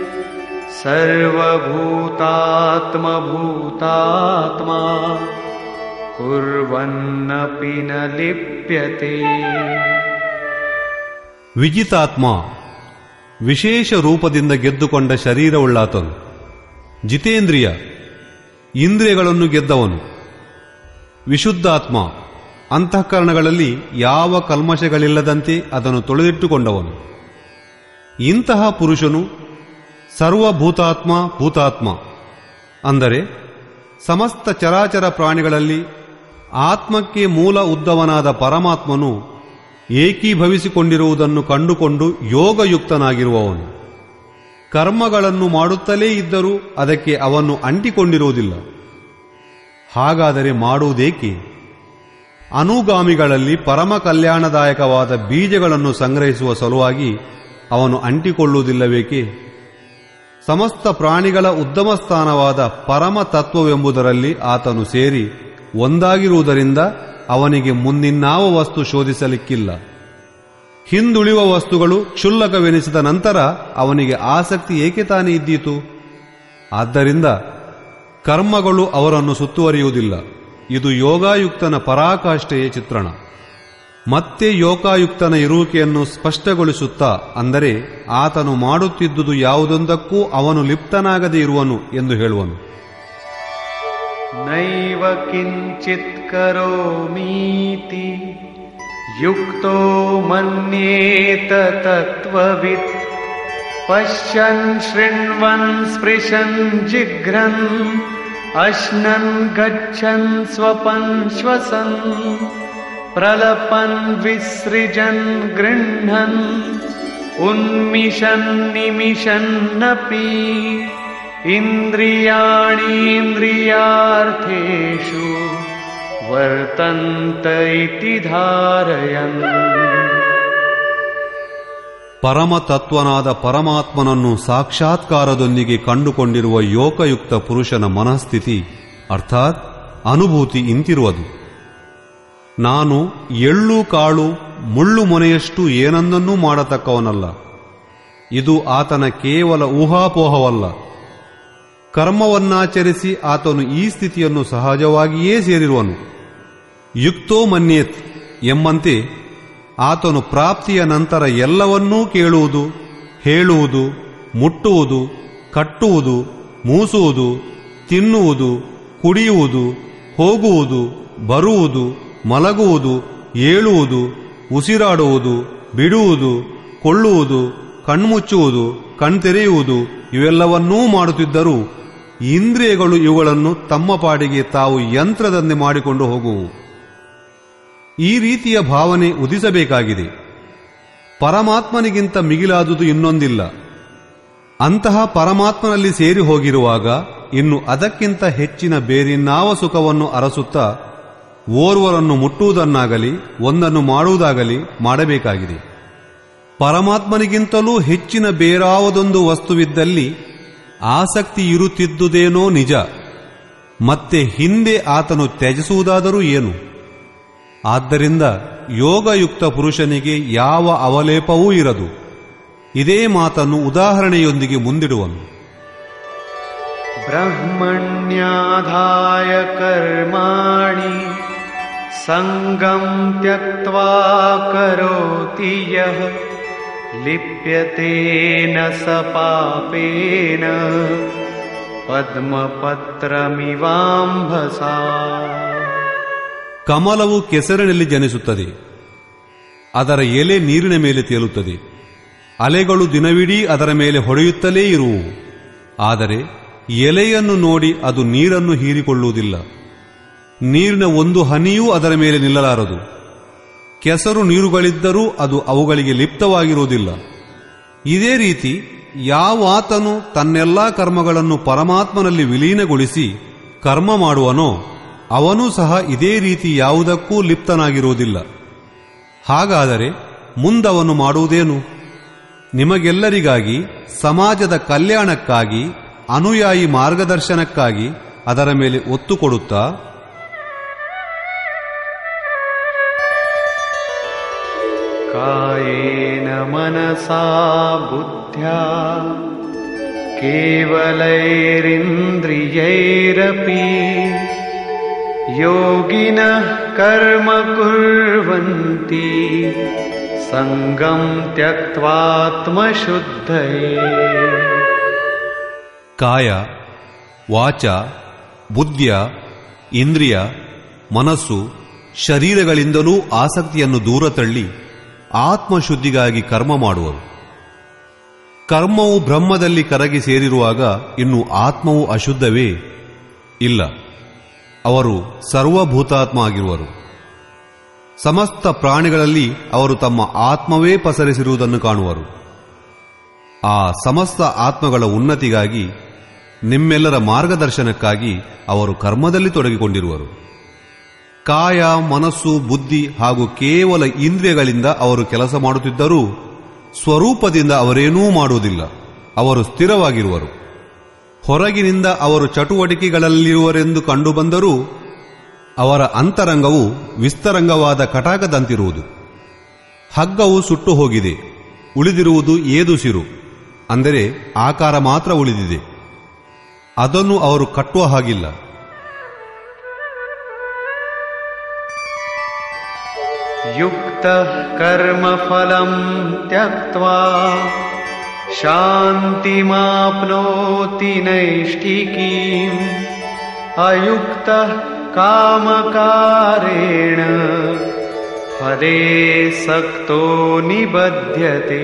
ಸರ್ವಭೂತಾತ್ಮ ಭೂತಾತ್ಮಾ ಕುರ್ವನ್ನಪಿ ನ ಲಿಪ್ಯತೆ. ವಿಜಿತಾತ್ಮ ವಿಶೇಷ ರೂಪದಿಂದ ಗೆದ್ದುಕೊಂಡ ಶರೀರವುಳ್ಳಾತನು. ಜಿತೇಂದ್ರಿಯ ಇಂದ್ರಿಯಗಳನ್ನು ಗೆದ್ದವನು. ವಿಶುದ್ಧಾತ್ಮ ಅಂತಃಕರಣಗಳಲ್ಲಿ ಯಾವ ಕಲ್ಮಶಗಳಿಲ್ಲದಂತೆ ಅದನ್ನು ತೊಳೆದಿಟ್ಟುಕೊಂಡವನು. ಇಂತಹ ಪುರುಷನು ಸರ್ವಭೂತಾತ್ಮ ಭೂತಾತ್ಮ, ಅಂದರೆ ಸಮಸ್ತ ಚರಾಚರ ಪ್ರಾಣಿಗಳಲ್ಲಿ ಆತ್ಮಕ್ಕೆ ಮೂಲ ಉದ್ದವನಾದ ಪರಮಾತ್ಮನು ಏಕೀಭವಿಸಿಕೊಂಡಿರುವುದನ್ನು ಕಂಡುಕೊಂಡು ಯೋಗಯುಕ್ತನಾಗಿರುವವನು. ಕರ್ಮಗಳನ್ನು ಮಾಡುತ್ತಲೇ ಇದ್ದರೂ ಅದಕ್ಕೆ ಅವನ್ನು ಅಂಟಿಕೊಂಡಿರುವುದಿಲ್ಲ. ಹಾಗಾದರೆ ಮಾಡುವುದೇಕೆ? ಅನುಗಾಮಿಗಳಲ್ಲಿ ಪರಮ ಕಲ್ಯಾಣದಾಯಕವಾದ ಬೀಜಗಳನ್ನು ಸಂಗ್ರಹಿಸುವ ಸಲುವಾಗಿ ಅವನು ಅಂಟಿಕೊಳ್ಳುವುದಿಲ್ಲಬೇಕೆ? ಸಮಸ್ತ ಪ್ರಾಣಿಗಳ ಉದ್ದಮ ಸ್ಥಾನವಾದ ಪರಮ ತತ್ವವೆಂಬುದರಲ್ಲಿ ಆತನು ಸೇರಿ ಒಂದಾಗಿರುವುದರಿಂದ ಅವನಿಗೆ ಮುಂದಿನ್ನಾವ ವಸ್ತು ಶೋಧಿಸಲಿಕ್ಕಿಲ್ಲ. ಹಿಂದುಳಿಯುವ ವಸ್ತುಗಳು ಕ್ಷುಲ್ಲಕವೆನಿಸಿದ ನಂತರ ಅವನಿಗೆ ಆಸಕ್ತಿ ಏಕೆ ತಾನೇ ಇದ್ದೀತು? ಆದ್ದರಿಂದ ಕರ್ಮಗಳು ಅವರನ್ನು ಸುತ್ತುವರಿಯುವುದಿಲ್ಲ. ಇದು ಯೋಗಾಯುಕ್ತನ ಪರಾಕಾಷ್ಠೆಯ ಚಿತ್ರಣ. ಮತ್ತೆ ಯೋಗಾಯುಕ್ತನ ಇರುವಿಕೆಯನ್ನು ಸ್ಪಷ್ಟಗೊಳಿಸುತ್ತಾ, ಅಂದರೆ ಆತನು ಮಾಡುತ್ತಿದ್ದುದು ಯಾವುದೊಂದಕ್ಕೂ ಅವನು ಲಿಪ್ತನಾಗದೇ ಇರುವನು ಎಂದು ಹೇಳುವನು. ನೈವ ಕಿಂಚಿತ್ ಕರೋಮೀತಿ ಯುಕ್ತೋ ಮನ್ಯೇತ ತತ್ವವಿತ್ ಪಶ್ಯನ್ ಶೃಣ್ವನ್ ಸ್ಪೃಶನ್ ಜಿಘ್ರನ್ ಅಶ್ನನ್ ಗಚ್ಚನ್ ಸ್ವಪನ್ ಶ್ವಸನ್ ಪ್ರಲಪನ್ ವಿಸೃಜನ್ ಗೃಹ್ಣನ್ ಉನ್ಮಿಷನ್ ನಿಮಿಷನ್ನಪಿ ಇಂದ್ರಿಯಾಣೀಂದ್ರಿಯಾರ್ಥೇಷು ವರ್ತಂತ ಇತಿ ಧಾರಯನ್. ಪರಮತತ್ವನಾದ ಪರಮಾತ್ಮನನ್ನು ಸಾಕ್ಷಾತ್ಕಾರದೊಂದಿಗೆ ಕಂಡುಕೊಂಡಿರುವ ಯೋಗಯುಕ್ತ ಪುರುಷನ ಮನಸ್ಥಿತಿ ಅರ್ಥಾತ್ ಅನುಭೂತಿ ಇಂತಿರುವುದು. ನಾನು ಎಳ್ಳು ಕಾಳು ಮುಳ್ಳು ಮೊನೆಯಷ್ಟು ಏನನ್ನೂ ಮಾಡತಕ್ಕವನಲ್ಲ. ಇದು ಆತನ ಕೇವಲ ಊಹಾಪೋಹವಲ್ಲ. ಕರ್ಮವನ್ನಾಚರಿಸಿ ಆತನು ಈ ಸ್ಥಿತಿಯನ್ನು ಸಹಜವಾಗಿಯೇ ಸೇರಿರುವನು. ಯುಕ್ತೋ ಮನ್ಯೇತ್ ಎಂಬಂತೆ ಆತನು ಪ್ರಾಪ್ತಿಯ ನಂತರ ಎಲ್ಲವನ್ನೂ ಕೇಳುವುದು, ಹೇಳುವುದು, ಮುಟ್ಟುವುದು, ಕಟ್ಟುವುದು, ಮೂಸುವುದು, ತಿನ್ನುವುದು, ಕುಡಿಯುವುದು, ಹೋಗುವುದು, ಬರುವುದು, ಮಲಗುವುದು, ಏಳುವುದು, ಉಸಿರಾಡುವುದು, ಬಿಡುವುದು, ಕೊಳ್ಳುವುದು, ಕಣ್ಮುಚ್ಚುವುದು, ಕಣ್ತೆರೆಯುವುದು ಇವೆಲ್ಲವನ್ನೂ ಮಾಡುತ್ತಿದ್ದರೂ ಇಂದ್ರಿಯಗಳು ಇವುಗಳನ್ನು ತಮ್ಮ ಪಾಡಿಗೆ ತಾವು ಯಂತ್ರದಂತೆ ಮಾಡಿಕೊಂಡು ಹೋಗುವು. ಈ ರೀತಿಯ ಭಾವನೆ ಉದಿಸಬೇಕಾಗಿದೆ. ಪರಮಾತ್ಮನಿಗಿಂತ ಮಿಗಿಲಾದುದು ಇನ್ನೊಂದಿಲ್ಲ. ಅಂತಹ ಪರಮಾತ್ಮನಲ್ಲಿ ಸೇರಿ ಹೋಗಿರುವಾಗ ಇನ್ನು ಅದಕ್ಕಿಂತ ಹೆಚ್ಚಿನ ಬೇರಿನ್ನಾವ ಸುಖವನ್ನು ಅರಸುತ್ತಾ ಓರ್ವರನ್ನು ಮುಟ್ಟುವುದನ್ನಾಗಲಿ ಒಂದನ್ನು ಮಾಡುವುದಾಗಲಿ ಮಾಡಬೇಕಾಗಿದೆ. ಪರಮಾತ್ಮನಿಗಿಂತಲೂ ಹೆಚ್ಚಿನ ಬೇರಾವದೊಂದು ವಸ್ತುವಿದ್ದಲ್ಲಿ ಆಸಕ್ತಿ ಇರುತ್ತಿದ್ದುದೇನೋ ನಿಜ, ಮತ್ತೆ ಹಿಂದೆ ಆತನು ತ್ಯಜಿಸುವುದಾದರೂ ಏನು? ಆದ್ದರಿಂದ ಯೋಗಯುಕ್ತ ಪುರುಷನಿಗೆ ಯಾವ ಅವಲೇಪವೂ ಇರದು. ಇದೇ ಮಾತನ್ನು ಉದಾಹರಣೆಯೊಂದಿಗೆ ಮುಂದಿಡುವನು. ಬ್ರಹ್ಮಣ್ಯಾಧಾಯ ಕರ್ಮಾಣಿ ಸಂಗಂ ತ್ಯಕ್ತ್ವಾ ಕರೋತಿ ಯಃ ಲಿಪ್ಯತೇನ ಸ ಪಾಪೇನ ಪದ್ಮಪತ್ರಮಿವಾಂಭಸಾ. ಕಮಲವು ಕೆಸರಿನಲ್ಲಿ ಜನಿಸುತ್ತದೆ, ಅದರ ಎಲೆ ನೀರಿನ ಮೇಲೆ ತೇಲುತ್ತದೆ, ಅಲೆಗಳು ದಿನವಿಡೀ ಅದರ ಮೇಲೆ ಹೊಡೆಯುತ್ತಲೇ ಇರುವು. ಆದರೆ ಎಲೆಯನ್ನು ನೋಡಿ ಅದು ನೀರನ್ನು ಹೀರಿಕೊಳ್ಳುವುದಿಲ್ಲ, ನೀರಿನ ಒಂದು ಹನಿಯೂ ಅದರ ಮೇಲೆ ನಿಲ್ಲಲಾರದು. ಕೆಸರು ನೀರುಗಳಿದ್ದರೂ ಅದು ಅವುಗಳಿಗೆ ಲಿಪ್ತವಾಗಿರುವುದಿಲ್ಲ. ಇದೇ ರೀತಿ ಯಾವಾತನು ತನ್ನೆಲ್ಲಾ ಕರ್ಮಗಳನ್ನು ಪರಮಾತ್ಮನಲ್ಲಿ ವಿಲೀನಗೊಳಿಸಿ ಕರ್ಮ ಮಾಡುವನೋ ಅವನೂ ಸಹ ಇದೇ ರೀತಿ ಯಾವುದಕ್ಕೂ ಲಿಪ್ತನಾಗಿರುವುದಿಲ್ಲ. ಹಾಗಾದರೆ ಮುಂದವನು ಮಾಡುವುದೇನು? ನಿಮಗೆಲ್ಲರಿಗಾಗಿ, ಸಮಾಜದ ಕಲ್ಯಾಣಕ್ಕಾಗಿ, ಅನುಯಾಯಿ ಮಾರ್ಗದರ್ಶನಕ್ಕಾಗಿ ಅದರ ಮೇಲೆ ಒತ್ತು ಕೊಡುತ್ತಾ ಕಾಯೇನ ಮನಸಾ ಬುದ್ಧ್ಯಾ ಕೇವಲೈರಿಂದ್ರಿಯೈರಪಿ ಯೋಗಿನಃ ಕರ್ಮ ಕುರ್ವಂತಿ ಸಂಗಂ ತ್ಯಕ್ತ್ವಾತ್ಮಶುದ್ಧಯೇ. ಕಾಯ, ವಾಚ, ಬುದ್ಧಿಯ, ಇಂದ್ರಿಯ, ಮನಸ್ಸು, ಶರೀರಗಳಿಂದಲೂ ಆಸಕ್ತಿಯನ್ನು ದೂರ ತಳ್ಳಿ ಆತ್ಮಶುದ್ಧಿಗಾಗಿ ಕರ್ಮ ಮಾಡುವರು. ಕರ್ಮವು ಬ್ರಹ್ಮದಲ್ಲಿ ಕರಗಿ ಸೇರಿರುವಾಗ ಇನ್ನು ಆತ್ಮವು ಅಶುದ್ಧವೇ? ಇಲ್ಲ, ಅವರು ಸರ್ವಭೂತಾತ್ಮ ಆಗಿರುವರು. ಸಮಸ್ತ ಪ್ರಾಣಿಗಳಲ್ಲಿ ಅವರು ತಮ್ಮ ಆತ್ಮವೇ ಪಸರಿಸಿರುವುದನ್ನು ಕಾಣುವರು. ಆ ಸಮಸ್ತ ಆತ್ಮಗಳ ಉನ್ನತಿಗಾಗಿ, ನಿಮ್ಮೆಲ್ಲರ ಮಾರ್ಗದರ್ಶನಕ್ಕಾಗಿ ಅವರು ಕರ್ಮದಲ್ಲಿ ತೊಡಗಿಕೊಂಡಿರುವರು. ಕಾಯ, ಮನಸ್ಸು, ಬುದ್ಧಿ ಹಾಗೂ ಕೇವಲ ಇಂದ್ರಿಯಗಳಿಂದ ಅವರು ಕೆಲಸ ಮಾಡುತ್ತಿದ್ದರೂ ಸ್ವರೂಪದಿಂದ ಅವರೇನೂ ಮಾಡುವುದಿಲ್ಲ. ಅವರು ಸ್ಥಿರವಾಗಿರುವರು. ಹೊರಗಿನಿಂದ ಅವರು ಚಟುವಟಿಕೆಗಳಲ್ಲಿರುವರೆಂದು ಕಂಡುಬಂದರೂ ಅವರ ಅಂತರಂಗವು ವಿಸ್ತರಂಗವಾದ ಕಟಾಕದಂತಿರುವುದು. ಹಗ್ಗವು ಸುಟ್ಟು ಹೋಗಿದೆ, ಉಳಿದಿರುವುದು ಏದುಸಿರು, ಅಂದರೆ ಆಕಾರ ಮಾತ್ರ ಉಳಿದಿದೆ. ಅದನ್ನು ಅವರು ಕಟ್ಟುವ ಹಾಗಿಲ್ಲ. ಯುಕ್ತಃ ಕರ್ಮಫಲಂ ತ್ಯಕ್ತ್ವಾ ಶಾಂತಿಮಾಪ್ನೋತಿ ನೈಷ್ಠಿಕೀಂ ಅಯುಕ್ತಃ ಕಾಮಕಾರೇಣ ಫಲೇ ಸಕ್ತೋ ನಿಬಧ್ಯತೆ.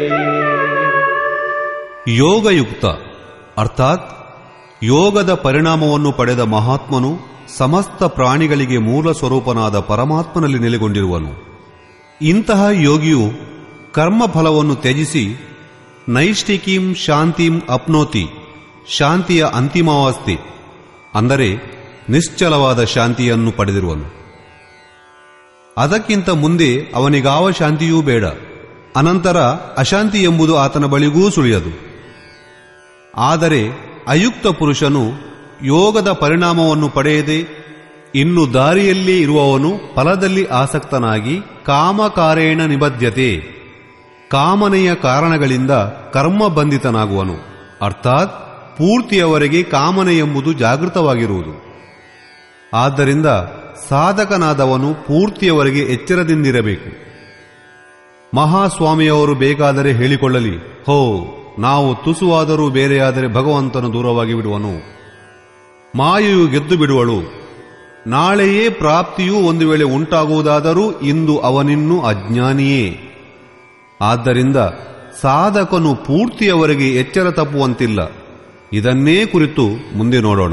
ಯೋಗಯುಕ್ತ ಅರ್ಥಾತ್ ಯೋಗದ ಪರಿಣಾಮವನ್ನು ಪಡೆದ ಮಹಾತ್ಮನು ಸಮಸ್ತ ಪ್ರಾಣಿಗಳಿಗೆ ಮೂಲ ಸ್ವರೂಪನಾದ ಪರಮಾತ್ಮನಲ್ಲಿ ನೆಲೆಗೊಂಡಿರುವನು. ಇಂತಹ ಯೋಗಿಯು ಕರ್ಮಫಲವನ್ನು ತ್ಯಜಿಸಿ ನೈಷ್ಠಿಕೀಂ ಶಾಂತಿಂ ಅಪ್ನೋತಿ, ಶಾಂತಿಯ ಅಂತಿಮಾವಸ್ಥೆ ಅಂದರೆ ನಿಶ್ಚಲವಾದ ಶಾಂತಿಯನ್ನು ಪಡೆದಿರುವನು. ಅದಕ್ಕಿಂತ ಮುಂದೆ ಅವನಿಗಾವ ಶಾಂತಿಯೂ ಬೇಡ. ಅನಂತರ ಅಶಾಂತಿ ಎಂಬುದು ಆತನ ಬಳಿಗೂ ಸುಳಿಯದು. ಆದರೆ ಅಯುಕ್ತ ಪುರುಷನು ಯೋಗದ ಪರಿಣಾಮವನ್ನು ಪಡೆಯದೆ ಇನ್ನು ದಾರಿಯಲ್ಲೇ ಇರುವವನು ಫಲದಲ್ಲಿ ಆಸಕ್ತನಾಗಿ ಕಾಮಕಾರೇಣ ನಿಬದ್ಧತೆ, ಕಾಮನೆಯ ಕಾರಣಗಳಿಂದ ಕರ್ಮ ಬಂಧಿತನಾಗುವನು. ಅರ್ಥಾತ್ ಪೂರ್ತಿಯವರೆಗೆ ಕಾಮನೆ ಎಂಬುದು ಜಾಗೃತವಾಗಿರುವುದು. ಆದ್ದರಿಂದ ಸಾಧಕನಾದವನು ಪೂರ್ತಿಯವರೆಗೆ ಎಚ್ಚರದಿಂದಿರಬೇಕು. ಮಹಾಸ್ವಾಮಿಯವರು ಬೇಕಾದರೆ ಹೇಳಿಕೊಳ್ಳಲಿ, ಹೋ, ನಾವು ತುಸುವಾದರೂ ಬೇರೆಯಾದರೆ ಭಗವಂತನು ದೂರವಾಗಿ ಬಿಡುವನು, ಮಾಯೆಯು ಗೆದ್ದು ಬಿಡುವಳು, ನಾಳೆಯೇ ಪ್ರಾಪ್ತಿಯೂ ಒಂದು ವೇಳೆ ಉಂಟಾಗುವುದಾದರೂ ಇಂದು ಅವನಿನ್ನೂ ಅಜ್ಞಾನಿಯೇ. ಆದ್ದರಿಂದ ಸಾಧಕನು ಪೂರ್ತಿಯವರೆಗೆ ಎಚ್ಚರ ತಪ್ಪುವಂತಿಲ್ಲ. ಇದನ್ನೇ ಕುರಿತು ಮುಂದೆ ನೋಡೋಣ.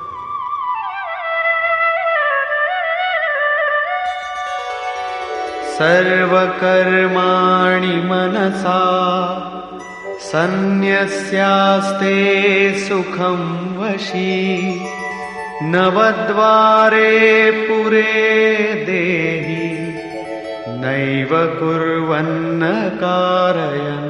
ಸರ್ವಕರ್ಮಾಣಿ ಮನಸಾ ಸನ್ಯಸ್ಯಾಸ್ತೆ ಸುಖಂ ವಶೀ ನವದ್ವಾರೆ ಪುರೇ ದೇಹಿ ನೈವ ಕುರ್ವನ್ನ ಕಾರಯನ್.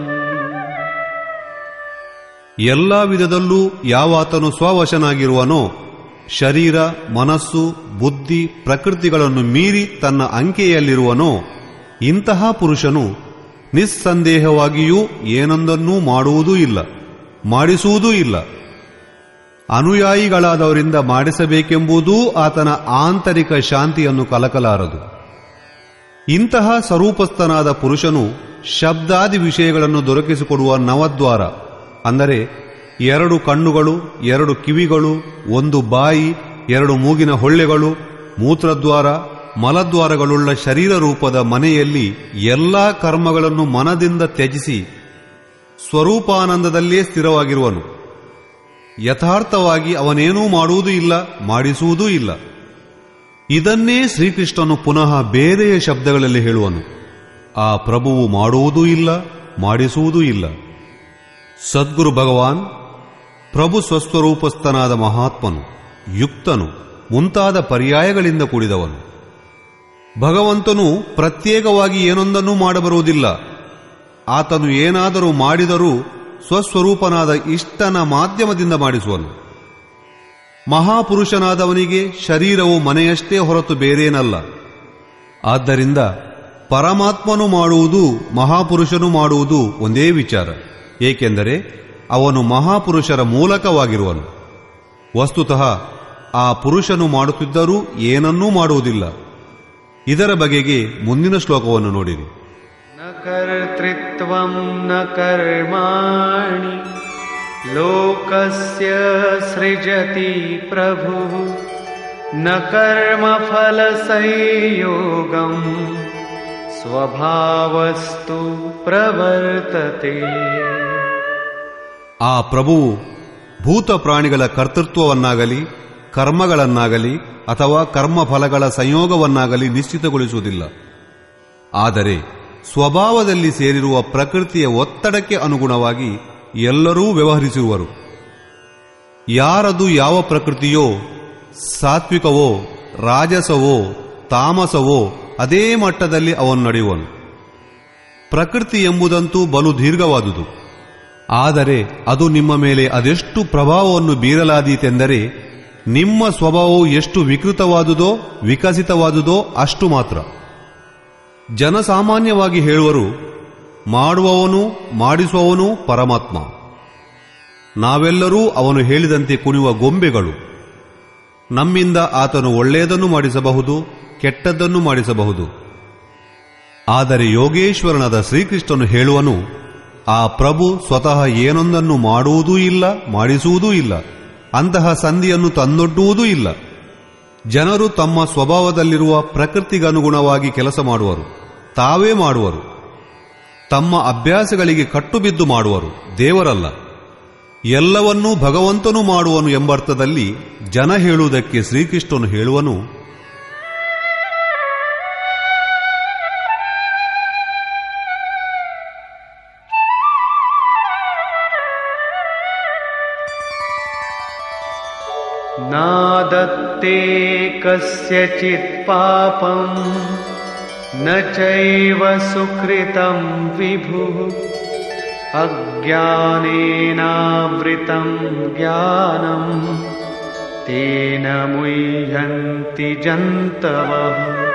ಎಲ್ಲ ವಿಧದಲ್ಲೂ ಯಾವಾತನು ಸ್ವವಶನಾಗಿರುವನೋ, ಶರೀರ, ಮನಸ್ಸು, ಬುದ್ಧಿ, ಪ್ರಕೃತಿಗಳನ್ನು ಮೀರಿ ತನ್ನ ಅಂಕೆಯಲ್ಲಿರುವನೋ, ಇಂತಹ ಪುರುಷನು ನಿಸ್ಸಂದೇಹವಾಗಿಯೂ ಏನೊಂದನ್ನೂ ಮಾಡುವುದೂ ಇಲ್ಲ, ಮಾಡಿಸುವುದೂ ಇಲ್ಲ. ಅನುಯಾಯಿಗಳಾದವರಿಂದ ಮಾಡಿಸಬೇಕೆಂಬುದೂ ಆತನ ಆಂತರಿಕ ಶಾಂತಿಯನ್ನು ಕಲಕಲಾರದು. ಇಂತಹ ಸ್ವರೂಪಸ್ಥನಾದ ಪುರುಷನು ಶಬ್ದಾದಿ ವಿಷಯಗಳನ್ನು ದೊರಕಿಸಿಕೊಡುವ ನವದ್ವಾರ, ಅಂದರೆ ಎರಡು ಕಣ್ಣುಗಳು, ಎರಡು ಕಿವಿಗಳು, ಒಂದು ಬಾಯಿ, ಎರಡು ಮೂಗಿನ ಹೊಳ್ಳೆಗಳು, ಮೂತ್ರದ್ವಾರ, ಮಲದ್ವಾರಗಳುಳ್ಳ ಶರೀರ ರೂಪದ ಮನೆಯಲ್ಲಿ ಎಲ್ಲಾ ಕರ್ಮಗಳನ್ನು ಮನದಿಂದ ತ್ಯಜಿಸಿ ಸ್ವರೂಪಾನಂದದಲ್ಲೇ ಸ್ಥಿರವಾಗಿರುವನು. ಯಥಾರ್ಥವಾಗಿ ಅವನೇನೂ ಮಾಡುವುದೂ ಇಲ್ಲ, ಮಾಡಿಸುವುದೂ ಇಲ್ಲ. ಇದನ್ನೇ ಶ್ರೀಕೃಷ್ಣನು ಪುನಃ ಬೇರೆಯ ಶಬ್ದಗಳಲ್ಲಿ ಹೇಳುವನು. ಆ ಪ್ರಭುವು ಮಾಡುವುದೂ ಇಲ್ಲ, ಮಾಡಿಸುವುದೂ ಇಲ್ಲ. ಸದ್ಗುರು ಭಗವಾನ್ ಪ್ರಭು ಸ್ವಸ್ವರೂಪಸ್ಥನಾದ ಮಹಾತ್ಮನು, ಯುಕ್ತನು, ಮುಂತಾದ ಪರ್ಯಾಯಗಳಿಂದ ಕೂಡಿದವನು. ಭಗವಂತನು ಪ್ರತ್ಯೇಕವಾಗಿ ಏನೊಂದನ್ನೂ ಮಾಡಬರುವುದಿಲ್ಲ. ಆತನು ಏನಾದರೂ ಮಾಡಿದರೂ ಸ್ವಸ್ವರೂಪನಾದ ಇಷ್ಟನ ಮಾಧ್ಯಮದಿಂದ ಮಾಡಿಸುವನು. ಮಹಾಪುರುಷನಾದವನಿಗೆ ಶರೀರವು ಮನೆಯಷ್ಟೇ ಹೊರತು ಬೇರೇನಲ್ಲ. ಆದ್ದರಿಂದ ಪರಮಾತ್ಮನು ಮಾಡುವುದು, ಮಹಾಪುರುಷನು ಮಾಡುವುದು ಒಂದೇ ವಿಚಾರ. ಏಕೆಂದರೆ ಅವನು ಮಹಾಪುರುಷರ ಮೂಲಕವಾಗಿರುವನು. ವಸ್ತುತಃ ಆ ಪುರುಷನು ಮಾಡುತ್ತಿದ್ದರೂ ಏನನ್ನೂ ಮಾಡುವುದಿಲ್ಲ. ಇದರ ಬಗೆಗೆ ಮುಂದಿನ ಶ್ಲೋಕವನ್ನು ನೋಡಿರಿ. ನ ಕರ್ತೃತ್ವಂ ನ ಕರ್ಮಾಣಿ ಲೋಕಸ್ಯ ಸೃಜತಿ ಪ್ರಭು ನ ಕರ್ಮಫಲ ಸಂಯೋಗಂ ಸ್ವಭಾವಸ್ತು ಪ್ರವರ್ತತೆ. ಆ ಪ್ರಭುವು ಭೂತ ಪ್ರಾಣಿಗಳ ಕರ್ತೃತ್ವವನ್ನಾಗಲಿ, ಕರ್ಮಗಳನ್ನಾಗಲಿ ಅಥವಾ ಕರ್ಮಫಲಗಳ ಸಂಯೋಗವನ್ನಾಗಲಿ ನಿಶ್ಚಿತಗೊಳಿಸುವುದಿಲ್ಲ. ಆದರೆ ಸ್ವಭಾವದಲ್ಲಿ ಸೇರಿರುವ ಪ್ರಕೃತಿಯ ಒತ್ತಡಕ್ಕೆ ಅನುಗುಣವಾಗಿ ಎಲ್ಲರೂ ವ್ಯವಹರಿಸಿರುವರು. ಯಾರದು ಯಾವ ಪ್ರಕೃತಿಯೋ, ಸಾತ್ವಿಕವೋ, ರಾಜಸವೋ, ತಾಮಸವೋ, ಅದೇ ಮಟ್ಟದಲ್ಲಿ ಅವನು ನಡೆಯುವನು. ಪ್ರಕೃತಿ ಎಂಬುದಂತೂ ಬಲು ದೀರ್ಘವಾದುದು. ಆದರೆ ಅದು ನಿಮ್ಮ ಮೇಲೆ ಅದೆಷ್ಟು ಪ್ರಭಾವವನ್ನು ಬೀರಲಾದೀತೆಂದರೆ ನಿಮ್ಮ ಸ್ವಭಾವವು ಎಷ್ಟು ವಿಕೃತವಾದುದೋ, ವಿಕಸಿತವಾದುದೋ ಅಷ್ಟು ಮಾತ್ರ. ಜನಸಾಮಾನ್ಯವಾಗಿ ಹೇಳುವರು, ಮಾಡುವವನು, ಮಾಡಿಸುವವನು ಪರಮಾತ್ಮ. ನಾವೆಲ್ಲರೂ ಅವನು ಹೇಳಿದಂತೆ ಕುಣಿಯುವ ಗೊಂಬೆಗಳು. ನಮ್ಮಿಂದ ಆತನು ಒಳ್ಳೆಯದನ್ನು ಮಾಡಿಸಬಹುದು, ಕೆಟ್ಟದ್ದನ್ನು ಮಾಡಿಸಬಹುದು. ಆದರೆ ಯೋಗೇಶ್ವರನಾದ ಶ್ರೀಕೃಷ್ಣನು ಹೇಳುವನು, ಆ ಪ್ರಭು ಸ್ವತಃ ಏನೊಂದನ್ನು ಮಾಡುವುದೂ ಇಲ್ಲ, ಮಾಡಿಸುವುದೂ ಇಲ್ಲ, ಅಂತಹ ಸಂಧಿಯನ್ನು ತಂದೊಡ್ಡುವುದೂ ಇಲ್ಲ. ಜನರು ತಮ್ಮ ಸ್ವಭಾವದಲ್ಲಿರುವ ಪ್ರಕೃತಿಗನುಗುಣವಾಗಿ ಕೆಲಸ ಮಾಡುವರು, ತಾವೇ ಮಾಡುವರು. ತಮ್ಮ ಅಭ್ಯಾಸಗಳಿಗೆ ಕಟ್ಟುಬಿದ್ದು ಮಾಡುವರು, ದೇವರಲ್ಲ. ಎಲ್ಲವನ್ನೂ ಭಗವಂತನು ಮಾಡುವನು ಎಂಬರ್ಥದಲ್ಲಿ ಜನ ಹೇಳುವುದಕ್ಕೆ ಶ್ರೀಕೃಷ್ಣನು ಹೇಳುವನು, ನಾದತ್ತೇ ಕಸ್ಯಚಿತ್ ಪಾಪಂ ನ ಚೈವ ಸುಕೃತಂ ವಿಭುಃ ಅಜ್ಞಾನೇನಾವೃತಂ ಜ್ಞಾನಂ ತೇನ ಮುಹ್ಯಂತಿ ಜಂತವಃ.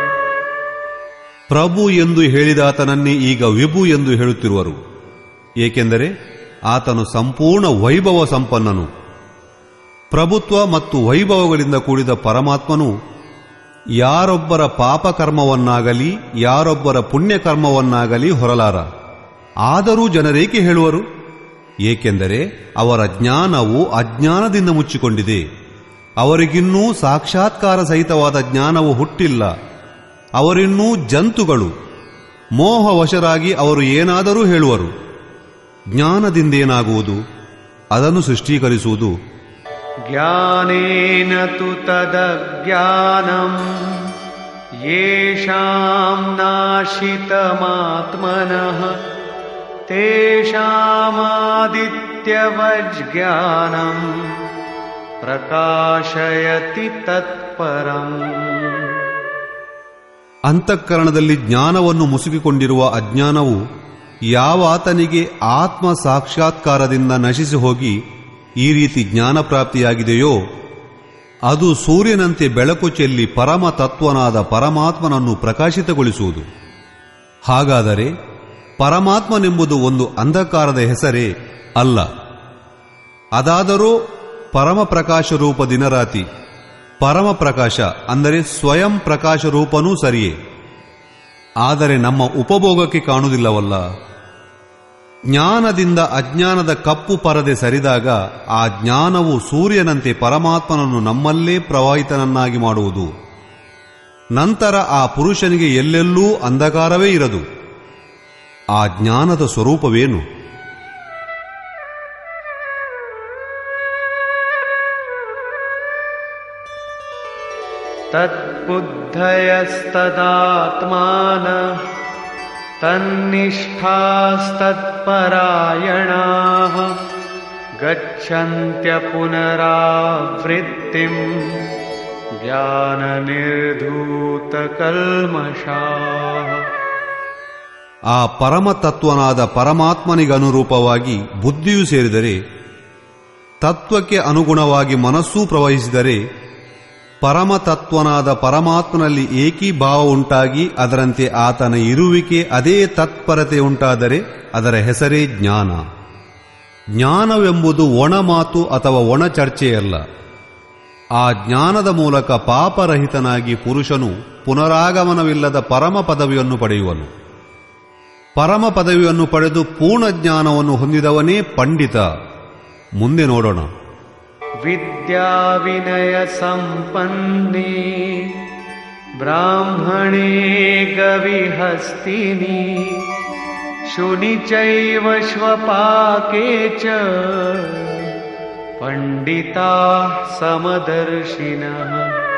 ಪ್ರಭು ಎಂದು ಹೇಳಿದಾತನನ್ನೇ ಈಗ ವಿಭು ಎಂದು ಹೇಳುತ್ತಿರುವರು. ಏಕೆಂದರೆ ಆತನು ಸಂಪೂರ್ಣ ವೈಭವ ಸಂಪನ್ನನು. ಪ್ರಭುತ್ವ ಮತ್ತು ವೈಭವಗಳಿಂದ ಕೂಡಿದ ಪರಮಾತ್ಮನು ಯಾರೊಬ್ಬರ ಪಾಪಕರ್ಮವನ್ನಾಗಲಿ ಯಾರೊಬ್ಬರ ಪುಣ್ಯಕರ್ಮವನ್ನಾಗಲಿ ಹೊರಲಾರ. ಆದರೂ ಜನರೇಕೆ ಹೇಳುವರು? ಏಕೆಂದರೆ ಅವರ ಜ್ಞಾನವು ಅಜ್ಞಾನದಿಂದ ಮುಚ್ಚಿಕೊಂಡಿದೆ. ಅವರಿಗಿನ್ನೂ ಸಾಕ್ಷಾತ್ಕಾರ ಸಹಿತವಾದ ಜ್ಞಾನವು ಹುಟ್ಟಿಲ್ಲ. ಅವರಿನ್ನೂ ಜಂತುಗಳು. ಮೋಹವಶರಾಗಿ ಅವರು ಏನಾದರೂ ಹೇಳುವರು. ಜ್ಞಾನದಿಂದೇನಾಗುವುದು? ಅದನ್ನು ಸೃಷ್ಟೀಕರಿಸುವುದು. ಜ್ಞಾನೇನ ತು ತದಜ್ಞಾನಂ ಯೇಷಾಂ ನಾಶಿತಮಾತ್ಮನಃ ತೇಷಾಮಾದಿತ್ಯವಜ್ಞಾನಂ ಪ್ರಕಾಶಯತಿ ತತ್ಪರಂ. ಅಂತಃಕರಣದಲ್ಲಿ ಜ್ಞಾನವನ್ನು ಮುಸುಕಿಕೊಂಡಿರುವ ಅಜ್ಞಾನವು ಯಾವಾತನಿಗೆ ಆತ್ಮ ಸಾಕ್ಷಾತ್ಕಾರದಿಂದ ನಶಿಸಿ ಹೋಗಿ ಈ ರೀತಿ ಜ್ಞಾನ ಪ್ರಾಪ್ತಿಯಾಗಿದೆಯೋ ಅದು ಸೂರ್ಯನಂತೆ ಬೆಳಕು ಚೆಲ್ಲಿ ಪರಮ ತತ್ವನಾದ ಪರಮಾತ್ಮನನ್ನು ಪ್ರಕಾಶಿತಗೊಳಿಸುವುದು. ಹಾಗಾದರೆ ಪರಮಾತ್ಮನೆಂಬುದು ಒಂದು ಅಂಧಕಾರದ ಹೆಸರೇ ಅಲ್ಲ. ಅದಾದರೂ ಪರಮ ಪ್ರಕಾಶ ರೂಪ ದಿನರಾತಿ. ಪರಮ ಪ್ರಕಾಶ ಅಂದರೆ ಸ್ವಯಂ ಪ್ರಕಾಶ ರೂಪನೂ ಸರಿಯೇ. ಆದರೆ ನಮ್ಮ ಉಪಭೋಗಕ್ಕೆ ಕಾಣುವುದಿಲ್ಲವಲ್ಲ. ಜ್ಞಾನದಿಂದ ಅಜ್ಞಾನದ ಕಪ್ಪು ಪರದೆ ಸರಿದಾಗ ಆ ಜ್ಞಾನವು ಸೂರ್ಯನಂತೆ ಪರಮಾತ್ಮನನ್ನು ನಮ್ಮಲ್ಲೇ ಪ್ರವಾಹಿತನನ್ನಾಗಿ ಮಾಡುವುದು. ನಂತರ ಆ ಪುರುಷನಿಗೆ ಎಲ್ಲೆಲ್ಲೂ ಅಂಧಕಾರವೇ ಇರದು. ಆ ಜ್ಞಾನದ ಸ್ವರೂಪವೇನು? ತದ್ಬುದ್ಧಯಸ್ತದಾತ್ಮಾನಃ ತನ್ನಿಷ್ಠಾಸ್ತತ್ಪರಾಯಣಾಃ ಗಚ್ಚಂತ್ಯ ಪುನರಾವೃತ್ತಿಂ ಜ್ಞಾನನಿರ್ಧೂತಕಲ್ಮಷಾಃ. ಆ ಪರಮತತ್ವನಾದ ಪರಮಾತ್ಮನಿಗನುರೂಪವಾಗಿ ಬುದ್ಧಿಯೂ ಸೇರಿದರೆ, ತತ್ವಕ್ಕೆ ಅನುಗುಣವಾಗಿ ಮನಸ್ಸೂ ಪ್ರವಹಿಸಿದರೆ, ಪರಮತತ್ವನಾದ ಪರಮಾತ್ಮನಲ್ಲಿ ಏಕೀಭಾವ ಉಂಟಾಗಿ ಅದರಂತೆ ಆತನ ಇರುವಿಕೆ ಅದೇ ತತ್ಪರತೆ ಉಂಟಾದರೆ ಅದರ ಹೆಸರೇ ಜ್ಞಾನ. ಜ್ಞಾನವೆಂಬುದು ಒಣ ಮಾತು ಅಥವಾ ಒಣ ಚರ್ಚೆಯಲ್ಲ. ಆ ಜ್ಞಾನದ ಮೂಲಕ ಪಾಪರಹಿತನಾಗಿ ಪುರುಷನು ಪುನರಾಗಮನವಿಲ್ಲದ ಪರಮ ಪದವಿಯನ್ನು ಪಡೆಯುವನು. ಪರಮ ಪದವಿಯನ್ನು ಪಡೆದು ಪೂರ್ಣ ಜ್ಞಾನವನ್ನು ಹೊಂದಿದವನೇ ಪಂಡಿತ. ಮುಂದೆ ನೋಡೋಣ. ವಿದ್ಯಾ ವಿನಯ ಸಂಪನ್ನೇ ಬ್ರಾಹ್ಮಣೇ ಗವಿಹಸ್ತಿನಿ ಶುನಿ ಚೈವ ಶ್ವಪಾಕೆ ಚ ಪಂಡಿತಾ ಸಮದರ್ಶಿನಃ.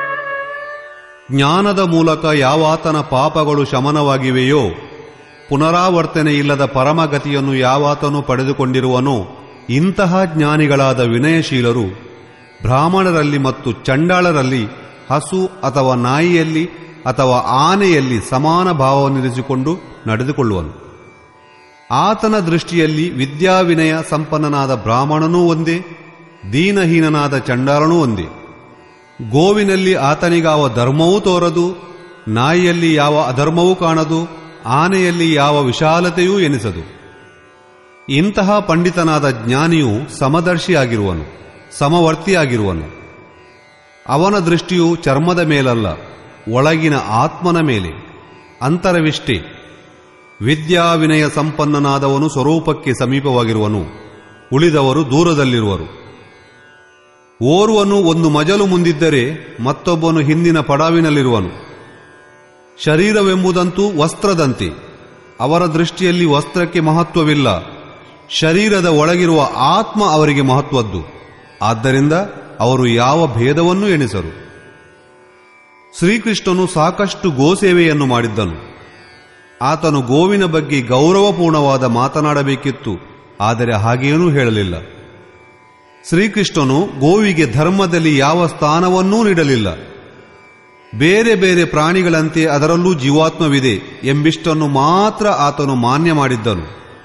ಜ್ಞಾನದ ಮೂಲಕ ಯಾವಾತನ ಪಾಪಗಳು ಶಮನವಾಗಿವೆಯೋ, ಪುನರಾವರ್ತನೆ ಇಲ್ಲದ ಪರಮಗತಿಯನ್ನು ಯಾವಾತನು ಪಡೆದುಕೊಂಡಿರುವನೋ, ಇಂತಹ ಜ್ಞಾನಿಗಳಾದ ವಿನಯಶೀಲರು ಬ್ರಾಹ್ಮಣರಲ್ಲಿ ಮತ್ತು ಚಂಡಾಳರಲ್ಲಿ ಹಸು ಅಥವಾ ನಾಯಿಯಲ್ಲಿ ಅಥವಾ ಆನೆಯಲ್ಲಿ ಸಮಾನ ಭಾವವನ್ನಿರಿಸಿಕೊಂಡು ನಡೆದುಕೊಳ್ಳುವನು. ಆತನ ದೃಷ್ಟಿಯಲ್ಲಿ ವಿದ್ಯಾವಿನಯ ಸಂಪನ್ನನಾದ ಬ್ರಾಹ್ಮಣನೂ ಒಂದೇ, ದೀನಹೀನನಾದ ಚಂಡಾಳನೂ ಒಂದೇ. ಗೋವಿನಲ್ಲಿ ಆತನಿಗಾವ ಧರ್ಮವೂ ತೋರದು, ನಾಯಿಯಲ್ಲಿ ಯಾವ ಅಧರ್ಮವೂ ಕಾಣದು, ಆನೆಯಲ್ಲಿ ಯಾವ ವಿಶಾಲತೆಯೂ ಎನಿಸದು. ಇಂತಹ ಪಂಡಿತನಾದ ಜ್ಞಾನಿಯು ಸಮದರ್ಶಿಯಾಗಿರುವನು, ಸಮವರ್ತಿಯಾಗಿರುವನು. ಅವನ ದೃಷ್ಟಿಯು ಚರ್ಮದ ಮೇಲಲ್ಲ, ಒಳಗಿನ ಆತ್ಮನ ಮೇಲೆ. ಅಂತರವಿಷ್ಟೇ. ವಿದ್ಯಾವಿನಯ ಸಂಪನ್ನನಾದವನು ಸ್ವರೂಪಕ್ಕೆ ಸಮೀಪವಾಗಿರುವನು, ಉಳಿದವರು ದೂರದಲ್ಲಿರುವರು. ಓರ್ವನು ಒಂದು ಮಜಲು ಮುಂದಿದ್ದರೆ ಮತ್ತೊಬ್ಬನು ಹಿಂದಿನ ಪಡಾವಿನಲ್ಲಿರುವನು. ಶರೀರವೆಂಬುದಂತೂ ವಸ್ತ್ರದಂತೆ. ಅವರ ದೃಷ್ಟಿಯಲ್ಲಿ ವಸ್ತ್ರಕ್ಕೆ ಮಹತ್ವವಿಲ್ಲ, ಶರೀರದ ಒಳಗಿರುವ ಆತ್ಮ ಅವರಿಗೆ ಮಹತ್ವದ್ದು. ಆದ್ದರಿಂದ ಅವರು ಯಾವ ಭೇದವನ್ನೂ ಎಣಿಸರು. ಶ್ರೀಕೃಷ್ಣನು ಸಾಕಷ್ಟು ಗೋಸೇವೆಯನ್ನು ಮಾಡಿದ್ದನು. ಆತನು ಗೋವಿನ ಬಗ್ಗೆ ಗೌರವಪೂರ್ಣವಾದ ಮಾತನಾಡಬೇಕಿತ್ತು, ಆದರೆ ಹಾಗೇನೂ ಹೇಳಲಿಲ್ಲ. ಶ್ರೀಕೃಷ್ಣನು ಗೋವಿಗೆ ಧರ್ಮದಲ್ಲಿ ಯಾವ ಸ್ಥಾನವನ್ನೂ ನೀಡಲಿಲ್ಲ. ಬೇರೆ ಬೇರೆ ಪ್ರಾಣಿಗಳಂತೆ ಅದರಲ್ಲೂ ಜೀವಾತ್ಮವಿದೆ ಎಂಬಿಷ್ಟನ್ನು ಮಾತ್ರ ಆತನು ಮಾನ್ಯ ಮಾಡಿದ್ದನು.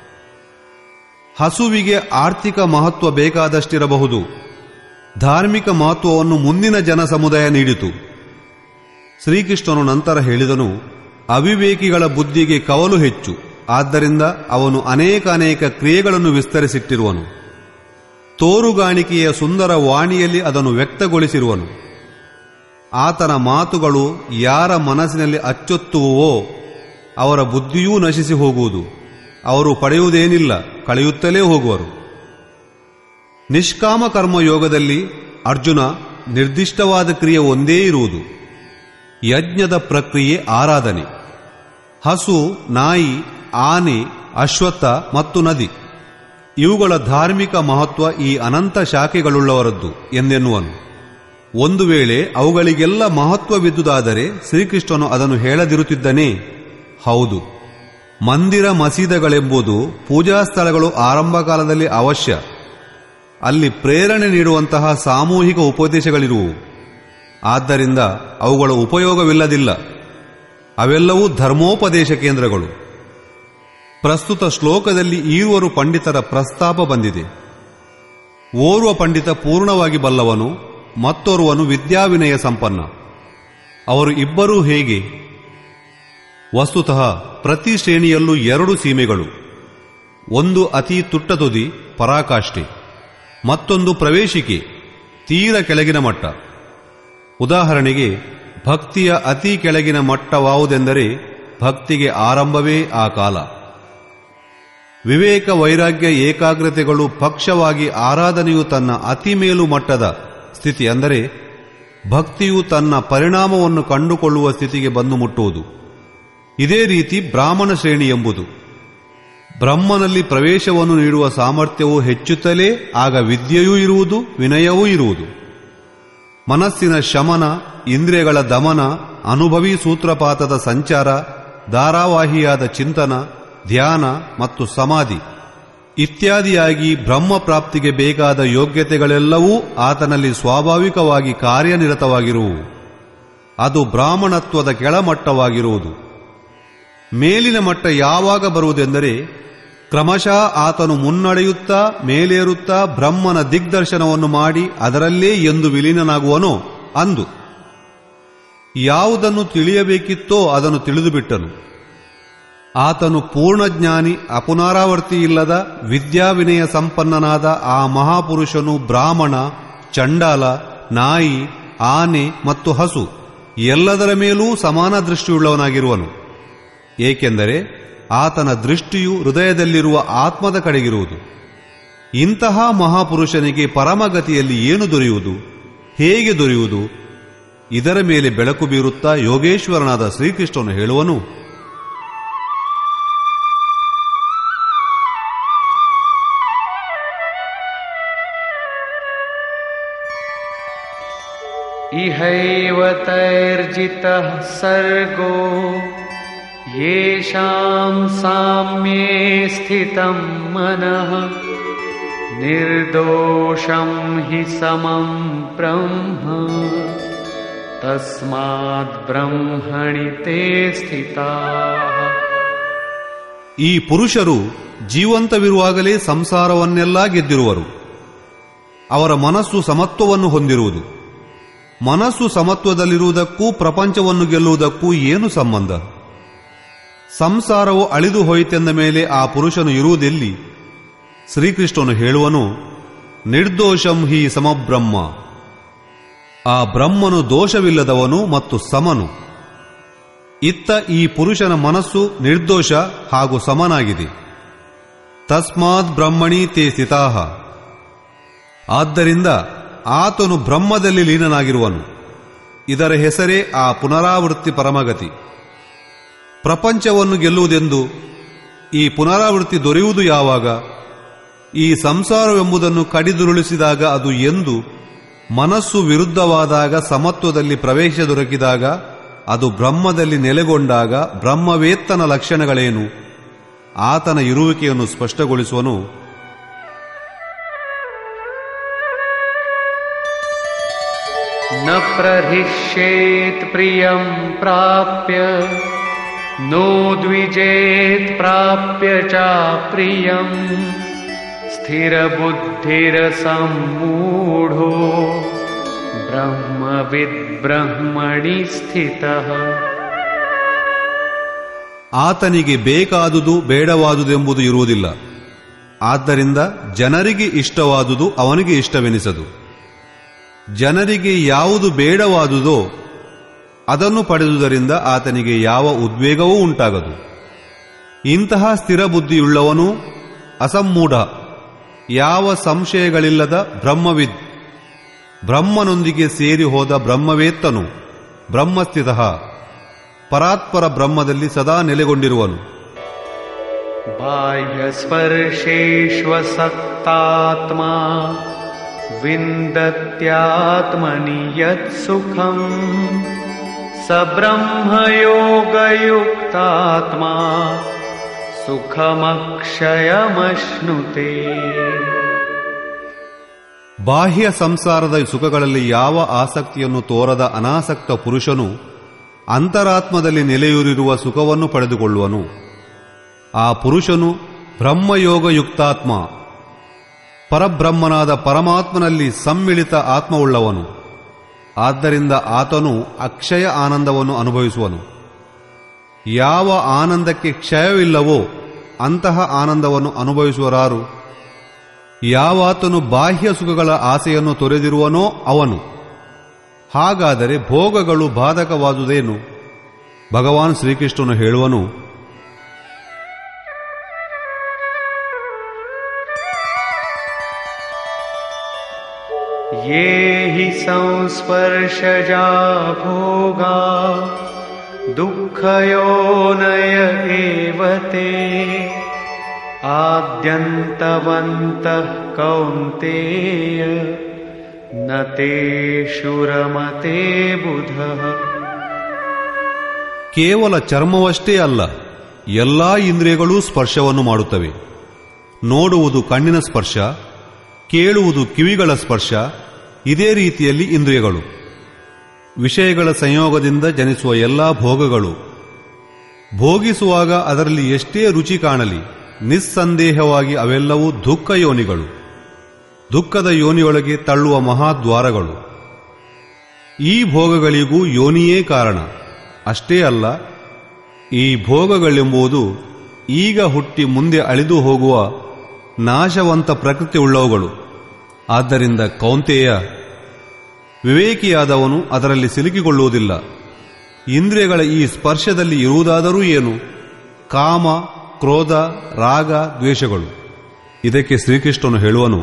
ಹಸುವಿಗೆ ಆರ್ಥಿಕ ಮಹತ್ವ ಬೇಕಾದಷ್ಟಿರಬಹುದು, ಧಾರ್ಮಿಕ ಮಹತ್ವವನ್ನು ಮುಂದಿನ ಜನ ಸಮುದಾಯ ನೀಡಿತು. ಶ್ರೀಕೃಷ್ಣನು ನಂತರ ಹೇಳಿದನು, ಅವಿವೇಕಿಗಳ ಬುದ್ಧಿಗೆ ಕವಲು ಹೆಚ್ಚು, ಆದ್ದರಿಂದ ಅವನು ಅನೇಕ ಅನೇಕ ಕ್ರಿಯೆಗಳನ್ನು ವಿಸ್ತರಿಸಿಟ್ಟಿರುವನು. ತೋರುಗಾಣಿಕೆಯ ಸುಂದರ ವಾಣಿಯಲ್ಲಿ ಅದನ್ನು ವ್ಯಕ್ತಗೊಳಿಸಿರುವನು. ಆತನ ಮಾತುಗಳು ಯಾರ ಮನಸ್ಸಿನಲ್ಲಿ ಅಚ್ಚೊತ್ತುವೋ ಅವರ ಬುದ್ಧಿಯೂ ನಶಿಸಿ ಹೋಗುವುದು. ಅವರು ಪಡೆಯುವುದೇನಿಲ್ಲ, ಕಳೆಯುತ್ತಲೇ ಹೋಗುವರು. ನಿಷ್ಕಾಮ ಕರ್ಮ ಯೋಗದಲ್ಲಿ ಅರ್ಜುನ ನಿರ್ದಿಷ್ಟವಾದ ಕ್ರಿಯೆ ಒಂದೇ ಇರುವುದು. ಯಜ್ಞದ ಪ್ರಕ್ರಿಯೆ ಆರಾಧನೆ. ಹಸು, ನಾಯಿ, ಆನೆ, ಅಶ್ವತ್ಥ ಮತ್ತು ನದಿ ಇವುಗಳ ಧಾರ್ಮಿಕ ಮಹತ್ವ ಈ ಅನಂತ ಶಾಖೆಗಳುಳ್ಳವರದ್ದು ಎಂದೆನ್ನುವನು. ಒಂದು ವೇಳೆ ಅವುಗಳಿಗೆಲ್ಲ ಮಹತ್ವವಿದ್ದುದಾದರೆ ಶ್ರೀಕೃಷ್ಣನು ಅದನ್ನು ಹೇಳದಿರುತ್ತಿದ್ದನೇ? ಹೌದು. ಮಂದಿರ ಮಸೀದಗಳೆಂಬುದು ಪೂಜಾ ಸ್ಥಳಗಳು ಆರಂಭ ಕಾಲದಲ್ಲಿ ಅವಶ್ಯ. ಅಲ್ಲಿ ಪ್ರೇರಣೆ ನೀಡುವಂತಹ ಸಾಮೂಹಿಕ ಉಪದೇಶಗಳಿರುವು. ಆದ್ದರಿಂದ ಅವುಗಳ ಉಪಯೋಗವಿಲ್ಲದಿಲ್ಲ. ಅವೆಲ್ಲವೂ ಧರ್ಮೋಪದೇಶ ಕೇಂದ್ರಗಳು. ಪ್ರಸ್ತುತ ಶ್ಲೋಕದಲ್ಲಿ ಈರುವರು ಪಂಡಿತರ ಪ್ರಸ್ತಾಪ ಬಂದಿದೆ. ಓರ್ವ ಪಂಡಿತ ಪೂರ್ಣವಾಗಿ ಬಲ್ಲವನು, ಮತ್ತೋರ್ವನು ವಿದ್ಯಾವಿನಯ ಸಂಪನ್ನ. ಅವರು ಇಬ್ಬರೂ ಹೇಗೆ? ವಸ್ತುತಃ ಪ್ರತಿ ಶ್ರೇಣಿಯಲ್ಲೂ ಎರಡು ಸೀಮೆಗಳು. ಒಂದು ಅತಿ ತುಟ್ಟ ತುದಿ, ಪರಾಕಾಷ್ಠೆ. ಮತ್ತೊಂದು ಪ್ರವೇಶಿಕೆ, ತೀರ ಕೆಳಗಿನ ಮಟ್ಟ. ಉದಾಹರಣೆಗೆ, ಭಕ್ತಿಯ ಅತಿ ಕೆಳಗಿನ ಮಟ್ಟವಾವುದೆಂದರೆ ಭಕ್ತಿಗೆ ಆರಂಭವೇ ಆ ಕಾಲ. ವಿವೇಕ, ವೈರಾಗ್ಯ, ಏಕಾಗ್ರತೆಗಳು ಪಕ್ಷವಾಗಿ ಆರಾಧನೆಯು ತನ್ನ ಅತಿ ಮೇಲು ಮಟ್ಟದ ಸ್ಥಿತಿ, ಅಂದರೆ ಭಕ್ತಿಯು ತನ್ನ ಪರಿಣಾಮವನ್ನು ಕಂಡುಕೊಳ್ಳುವ ಸ್ಥಿತಿಗೆ ಬಂದು ಮುಟ್ಟುವುದು. ಇದೇ ರೀತಿ ಬ್ರಾಹ್ಮಣ ಶ್ರೇಣಿ ಎಂಬುದು. ಬ್ರಹ್ಮನಲ್ಲಿ ಪ್ರವೇಶವನ್ನು ನೀಡುವ ಸಾಮರ್ಥ್ಯವು ಹೆಚ್ಚುತ್ತಲೇ ಆಗ ವಿದ್ಯೆಯೂ ಇರುವುದು, ವಿನಯವೂ ಇರುವುದು. ಮನಸ್ಸಿನ ಶಮನ, ಇಂದ್ರಿಯಗಳ ದಮನ, ಅನುಭವಿ ಸೂತ್ರಪಾತದ ಸಂಚಾರ, ಧಾರಾವಾಹಿಯಾದ ಚಿಂತನ, ಧ್ಯಾನ ಮತ್ತು ಸಮಾಧಿ ಇತ್ಯಾದಿಯಾಗಿ ಬ್ರಹ್ಮ ಪ್ರಾಪ್ತಿಗೆ ಬೇಕಾದ ಯೋಗ್ಯತೆಗಳೆಲ್ಲವೂ ಆತನಲ್ಲಿ ಸ್ವಾಭಾವಿಕವಾಗಿ ಕಾರ್ಯನಿರತವಾಗಿರುವು. ಅದು ಬ್ರಾಹ್ಮಣತ್ವದ ಕೆಳಮಟ್ಟವಾಗಿರುವುದು. ಮೇಲಿನ ಮಟ್ಟ ಯಾವಾಗ ಬರುವುದೆಂದರೆ ಕ್ರಮಶಃ ಆತನು ಮುನ್ನಡೆಯುತ್ತಾ ಮೇಲೇರುತ್ತಾ ಬ್ರಹ್ಮನ ದಿಗ್ದರ್ಶನವನ್ನು ಮಾಡಿ ಅದರಲ್ಲೇ ಎಂದು ವಿಲೀನನಾಗುವನೋ ಅಂದು. ಯಾವುದನ್ನು ತಿಳಿಯಬೇಕಿತ್ತೋ ಅದನ್ನು ತಿಳಿದುಬಿಟ್ಟನು. ಆತನು ಪೂರ್ಣಜ್ಞಾನಿ, ಅಪುನರಾವರ್ತಿ ಇಲ್ಲದ ವಿದ್ಯಾವಿನಯ ಸಂಪನ್ನನಾದ ಆ ಮಹಾಪುರುಷನು ಬ್ರಾಹ್ಮಣ, ಚಂಡಾಲ, ನಾಯಿ, ಆನೆ ಮತ್ತು ಹಸು ಎಲ್ಲದರ ಮೇಲೂ ಸಮಾನ ದೃಷ್ಟಿಯುಳ್ಳವನಾಗಿರುವನು. ಏಕೆಂದರೆ ಆತನ ದೃಷ್ಟಿಯು ಹೃದಯದಲ್ಲಿರುವ ಆತ್ಮದ ಕಡೆಗಿರುವುದು. ಇಂತಹ ಮಹಾಪುರುಷನಿಗೆ ಪರಮಗತಿಯಲ್ಲಿ ಏನು ದೊರೆಯುವುದು, ಹೇಗೆ ದೊರೆಯುವುದು? ಇದರ ಮೇಲೆ ಬೆಳಕು ಬೀರುತ್ತಾ ಯೋಗೇಶ್ವರನಾದ ಶ್ರೀಕೃಷ್ಣನು ಹೇಳುವನು, ಇಹೈವ ತೈರ್ಜಿತಃ ಸರ್ಗೋ ಯೇಷಾಂ ಸಾಮ್ಯೇ ಸ್ಥಿತಂ ಮನಃ ನಿರ್ದೋಷಂ ಹಿ ಸಮಂ ಬ್ರಹ್ಮ ತಸ್ಮಾತ್ ಬ್ರಹ್ಮಣಿ ತೇ ಸ್ಥಿತಾಃ. ಈ ಪುರುಷರು ಜೀವಂತವಿರುವಾಗಲೇ ಸಂಸಾರವನ್ನೆಲ್ಲ ಗೆದ್ದಿರುವರು. ಅವರ ಮನಸ್ಸು ಸಮತ್ವವನ್ನು ಹೊಂದಿರುವುದು. ಮನಸ್ಸು ಸಮತ್ವದಲ್ಲಿರುವುದಕ್ಕೂ ಪ್ರಪಂಚವನ್ನು ಗೆಲ್ಲುವುದಕ್ಕೂ ಏನು ಸಂಬಂಧ? ಸಂಸಾರವು ಅಳಿದು ಹೋಯಿತೆಂದ ಮೇಲೆ ಆ ಪುರುಷನು ಇರುವುದೆಲ್ಲಿ? ಶ್ರೀಕೃಷ್ಣನು ಹೇಳುವನು, ನಿರ್ದೋಷಂ ಹಿ ಸಮಬ್ರಹ್ಮ. ಆ ಬ್ರಹ್ಮನು ದೋಷವಿಲ್ಲದವನು ಮತ್ತು ಸಮನು. ಇತ್ತ ಈ ಪುರುಷನ ಮನಸ್ಸು ನಿರ್ದೋಷ ಹಾಗೂ ಸಮನಾಗಿದೆ. ತಸ್ಮಾತ್ ಬ್ರಹ್ಮಣಿ ತೇ ಸ್ಥಿತಾಃ. ಆದ್ದರಿಂದ ಆತನು ಬ್ರಹ್ಮದಲ್ಲಿ ಲೀನನಾಗಿರುವನು. ಇದರ ಹೆಸರೇ ಆ ಪುನರಾವೃತ್ತಿ ಪರಮಗತಿ. ಪ್ರಪಂಚವನ್ನು ಗೆಲ್ಲುವುದೆಂದು ಈ ಪುನರಾವೃತ್ತಿ ದೊರೆಯುವುದು ಯಾವಾಗ? ಈ ಸಂಸಾರವೆಂಬುದನ್ನು ಕಡಿದುರುಳಿಸಿದಾಗ, ಅದು ಎಂದು ಮನಸ್ಸು ವಿರುದ್ಧವಾದಾಗ, ಸಮತ್ವದಲ್ಲಿ ಪ್ರವೇಶ ದೊರಕಿದಾಗ, ಅದು ಬ್ರಹ್ಮದಲ್ಲಿ ನೆಲೆಗೊಂಡಾಗ. ಬ್ರಹ್ಮವೇತ್ತನ ಲಕ್ಷಣಗಳೇನು? ಆತನ ಇರುವಿಕೆಯನ್ನು ಸ್ಪಷ್ಟಗೊಳಿಸುವನು. ನ ಪ್ರಹಿಷ್ಯೇತ್ ಪ್ರಿಯಂ ಪ್ರಾಪ್ಯ ನೋದ್ವಿಜೇತ್ ಪ್ರಾಪ್ಯ ಚ ಪ್ರಿಯಂ ಸ್ಥಿರಬುದ್ಧಿರ ಸಮ್ಮೂಢೋ ಬ್ರಹ್ಮವಿದ್ ಬ್ರಹ್ಮಣಿ ಸ್ಥಿತಃ. ಆತನಿಗೆ ಬೇಕಾದುದು ಬೇಡವಾದುದೆಂಬುದು ಇರುವುದಿಲ್ಲ. ಆದ್ದರಿಂದ ಜನರಿಗೆ ಇಷ್ಟವಾದುದು ಅವನಿಗೆ ಇಷ್ಟವೆನಿಸದು. ಜನರಿಗೆ ಯಾವುದು ಬೇಡವಾದುದೋ ಅದನ್ನು ಪಡೆದುದರಿಂದ ಆತನಿಗೆ ಯಾವ ಉದ್ವೇಗವೂ ಉಂಟಾಗದು. ಇಂತಹ ಸ್ಥಿರ ಬುದ್ಧಿಯುಳ್ಳವನು ಅಸಮ್ಮೂಢ, ಯಾವ ಸಂಶಯಗಳಿಲ್ಲದ ಬ್ರಹ್ಮವಿದ್, ಬ್ರಹ್ಮನೊಂದಿಗೆ ಸೇರಿ ಹೋದ ಬ್ರಹ್ಮವೇತ್ತನು ಬ್ರಹ್ಮಸ್ಥಿತಃ ಪರಾತ್ಪರ ಬ್ರಹ್ಮದಲ್ಲಿ ಸದಾ ನೆಲೆಗೊಂಡಿರುವನು. ಬಾಹ್ಯಸ್ಪರ್ಶೇಷ್ವಸಕ್ತಾತ್ಮ ವಿಂದತ್ಯಾತ್ಮನಿ ಯತ್ಸುಖಂ ಸ ಬ್ರಹ್ಮಯೋಗಯುಕ್ತಾತ್ಮ ಸುಖಮಕ್ಷಯಮಶ್ನುತೆ. ಬಾಹ್ಯ ಸಂಸಾರದ ಸುಖಗಳಲ್ಲಿ ಯಾವ ಆಸಕ್ತಿಯನ್ನು ತೋರದ ಅನಾಸಕ್ತ ಪುರುಷನು ಅಂತರಾತ್ಮದಲ್ಲಿ ನೆಲೆಯೂರಿರುವ ಸುಖವನ್ನು ಪಡೆದುಕೊಳ್ಳುವನು. ಆ ಪುರುಷನು ಬ್ರಹ್ಮಯೋಗಯುಕ್ತಾತ್ಮ, ಪರಬ್ರಹ್ಮನಾದ ಪರಮಾತ್ಮನಲ್ಲಿ ಸಮ್ಮಿಳಿತ ಆತ್ಮವುಳ್ಳವನು. ಆದ್ದರಿಂದ ಆತನು ಅಕ್ಷಯ ಆನಂದವನ್ನು ಅನುಭವಿಸುವನು. ಯಾವ ಆನಂದಕ್ಕೆ ಕ್ಷಯವಿಲ್ಲವೋ ಅಂತಹ ಆನಂದವನ್ನು ಅನುಭವಿಸುವರಾರು? ಯಾವಾತನು ಬಾಹ್ಯ ಸುಖಗಳ ಆಸೆಯನ್ನು ತೊರೆದಿರುವನೋ ಅವನು. ಹಾಗಾದರೆ ಭೋಗಗಳು ಬಾಧಕವಾದುದೇನು? ಭಗವಾನ್ ಶ್ರೀಕೃಷ್ಣನು ಹೇಳುವನು, ಯೇ ಹಿ ಸಂಸ್ಪರ್ಶಜಾ ಭೋಗಾ ದುಃಖಯೋನಯ ಏವ ತೇ ಆದ್ಯಂತವಂತಃ ಕೌಂತೇಯ ನ ತೇಷು ರಮತೆ ಬುಧಃ. ಕೇವಲ ಚರ್ಮವಷ್ಟೇ ಅಲ್ಲ, ಎಲ್ಲಾ ಇಂದ್ರಿಯಗಳೂ ಸ್ಪರ್ಶವನ್ನು ಮಾಡುತ್ತವೆ. ನೋಡುವುದು ಕಣ್ಣಿನ ಸ್ಪರ್ಶ, ಕೇಳುವುದು ಕಿವಿಗಳ ಸ್ಪರ್ಶ, ಇದೇ ರೀತಿಯಲ್ಲಿ ಇಂದ್ರಿಯಗಳು. ವಿಷಯಗಳ ಸಂಯೋಗದಿಂದ ಜನಿಸುವ ಎಲ್ಲಾ ಭೋಗಗಳು. ಭೋಗಿಸುವಾಗ ಅದರಲ್ಲಿ ಎಷ್ಟೇ ರುಚಿ ಕಾಣಲಿ, ನಿಸ್ಸಂದೇಹವಾಗಿ ಅವೆಲ್ಲವೂ ದುಃಖ ಯೋನಿಗಳು, ದುಃಖದ ಯೋನಿಯೊಳಗೆ ತಳ್ಳುವ ಮಹಾದ್ವಾರಗಳು. ಈ ಭೋಗಗಳಿಗೂ ಯೋನಿಯೇ ಕಾರಣ. ಅಷ್ಟೇ ಅಲ್ಲ, ಈ ಭೋಗಗಳೆಂಬುದು ಈಗ ಹುಟ್ಟಿ ಮುಂದೆ ಅಳಿದು ಹೋಗುವ ನಾಶವಂತ ಪ್ರಕೃತಿ ಉಳ್ಳವುಗಳು. ಆದ್ದರಿಂದ ಕೌಂತೆಯ, ವಿವೇಕಿಯಾದವನು ಅದರಲ್ಲಿ ಸಿಲುಕಿಕೊಳ್ಳುವುದಿಲ್ಲ. ಇಂದ್ರಿಯಗಳ ಈ ಸ್ಪರ್ಶದಲ್ಲಿ ಇರುವುದಾದರೂ ಏನು? ಕಾಮ, ಕ್ರೋಧ, ರಾಗ, ದ್ವೇಷಗಳು. ಇದಕ್ಕೆ ಶ್ರೀಕೃಷ್ಣನು ಹೇಳುವನು,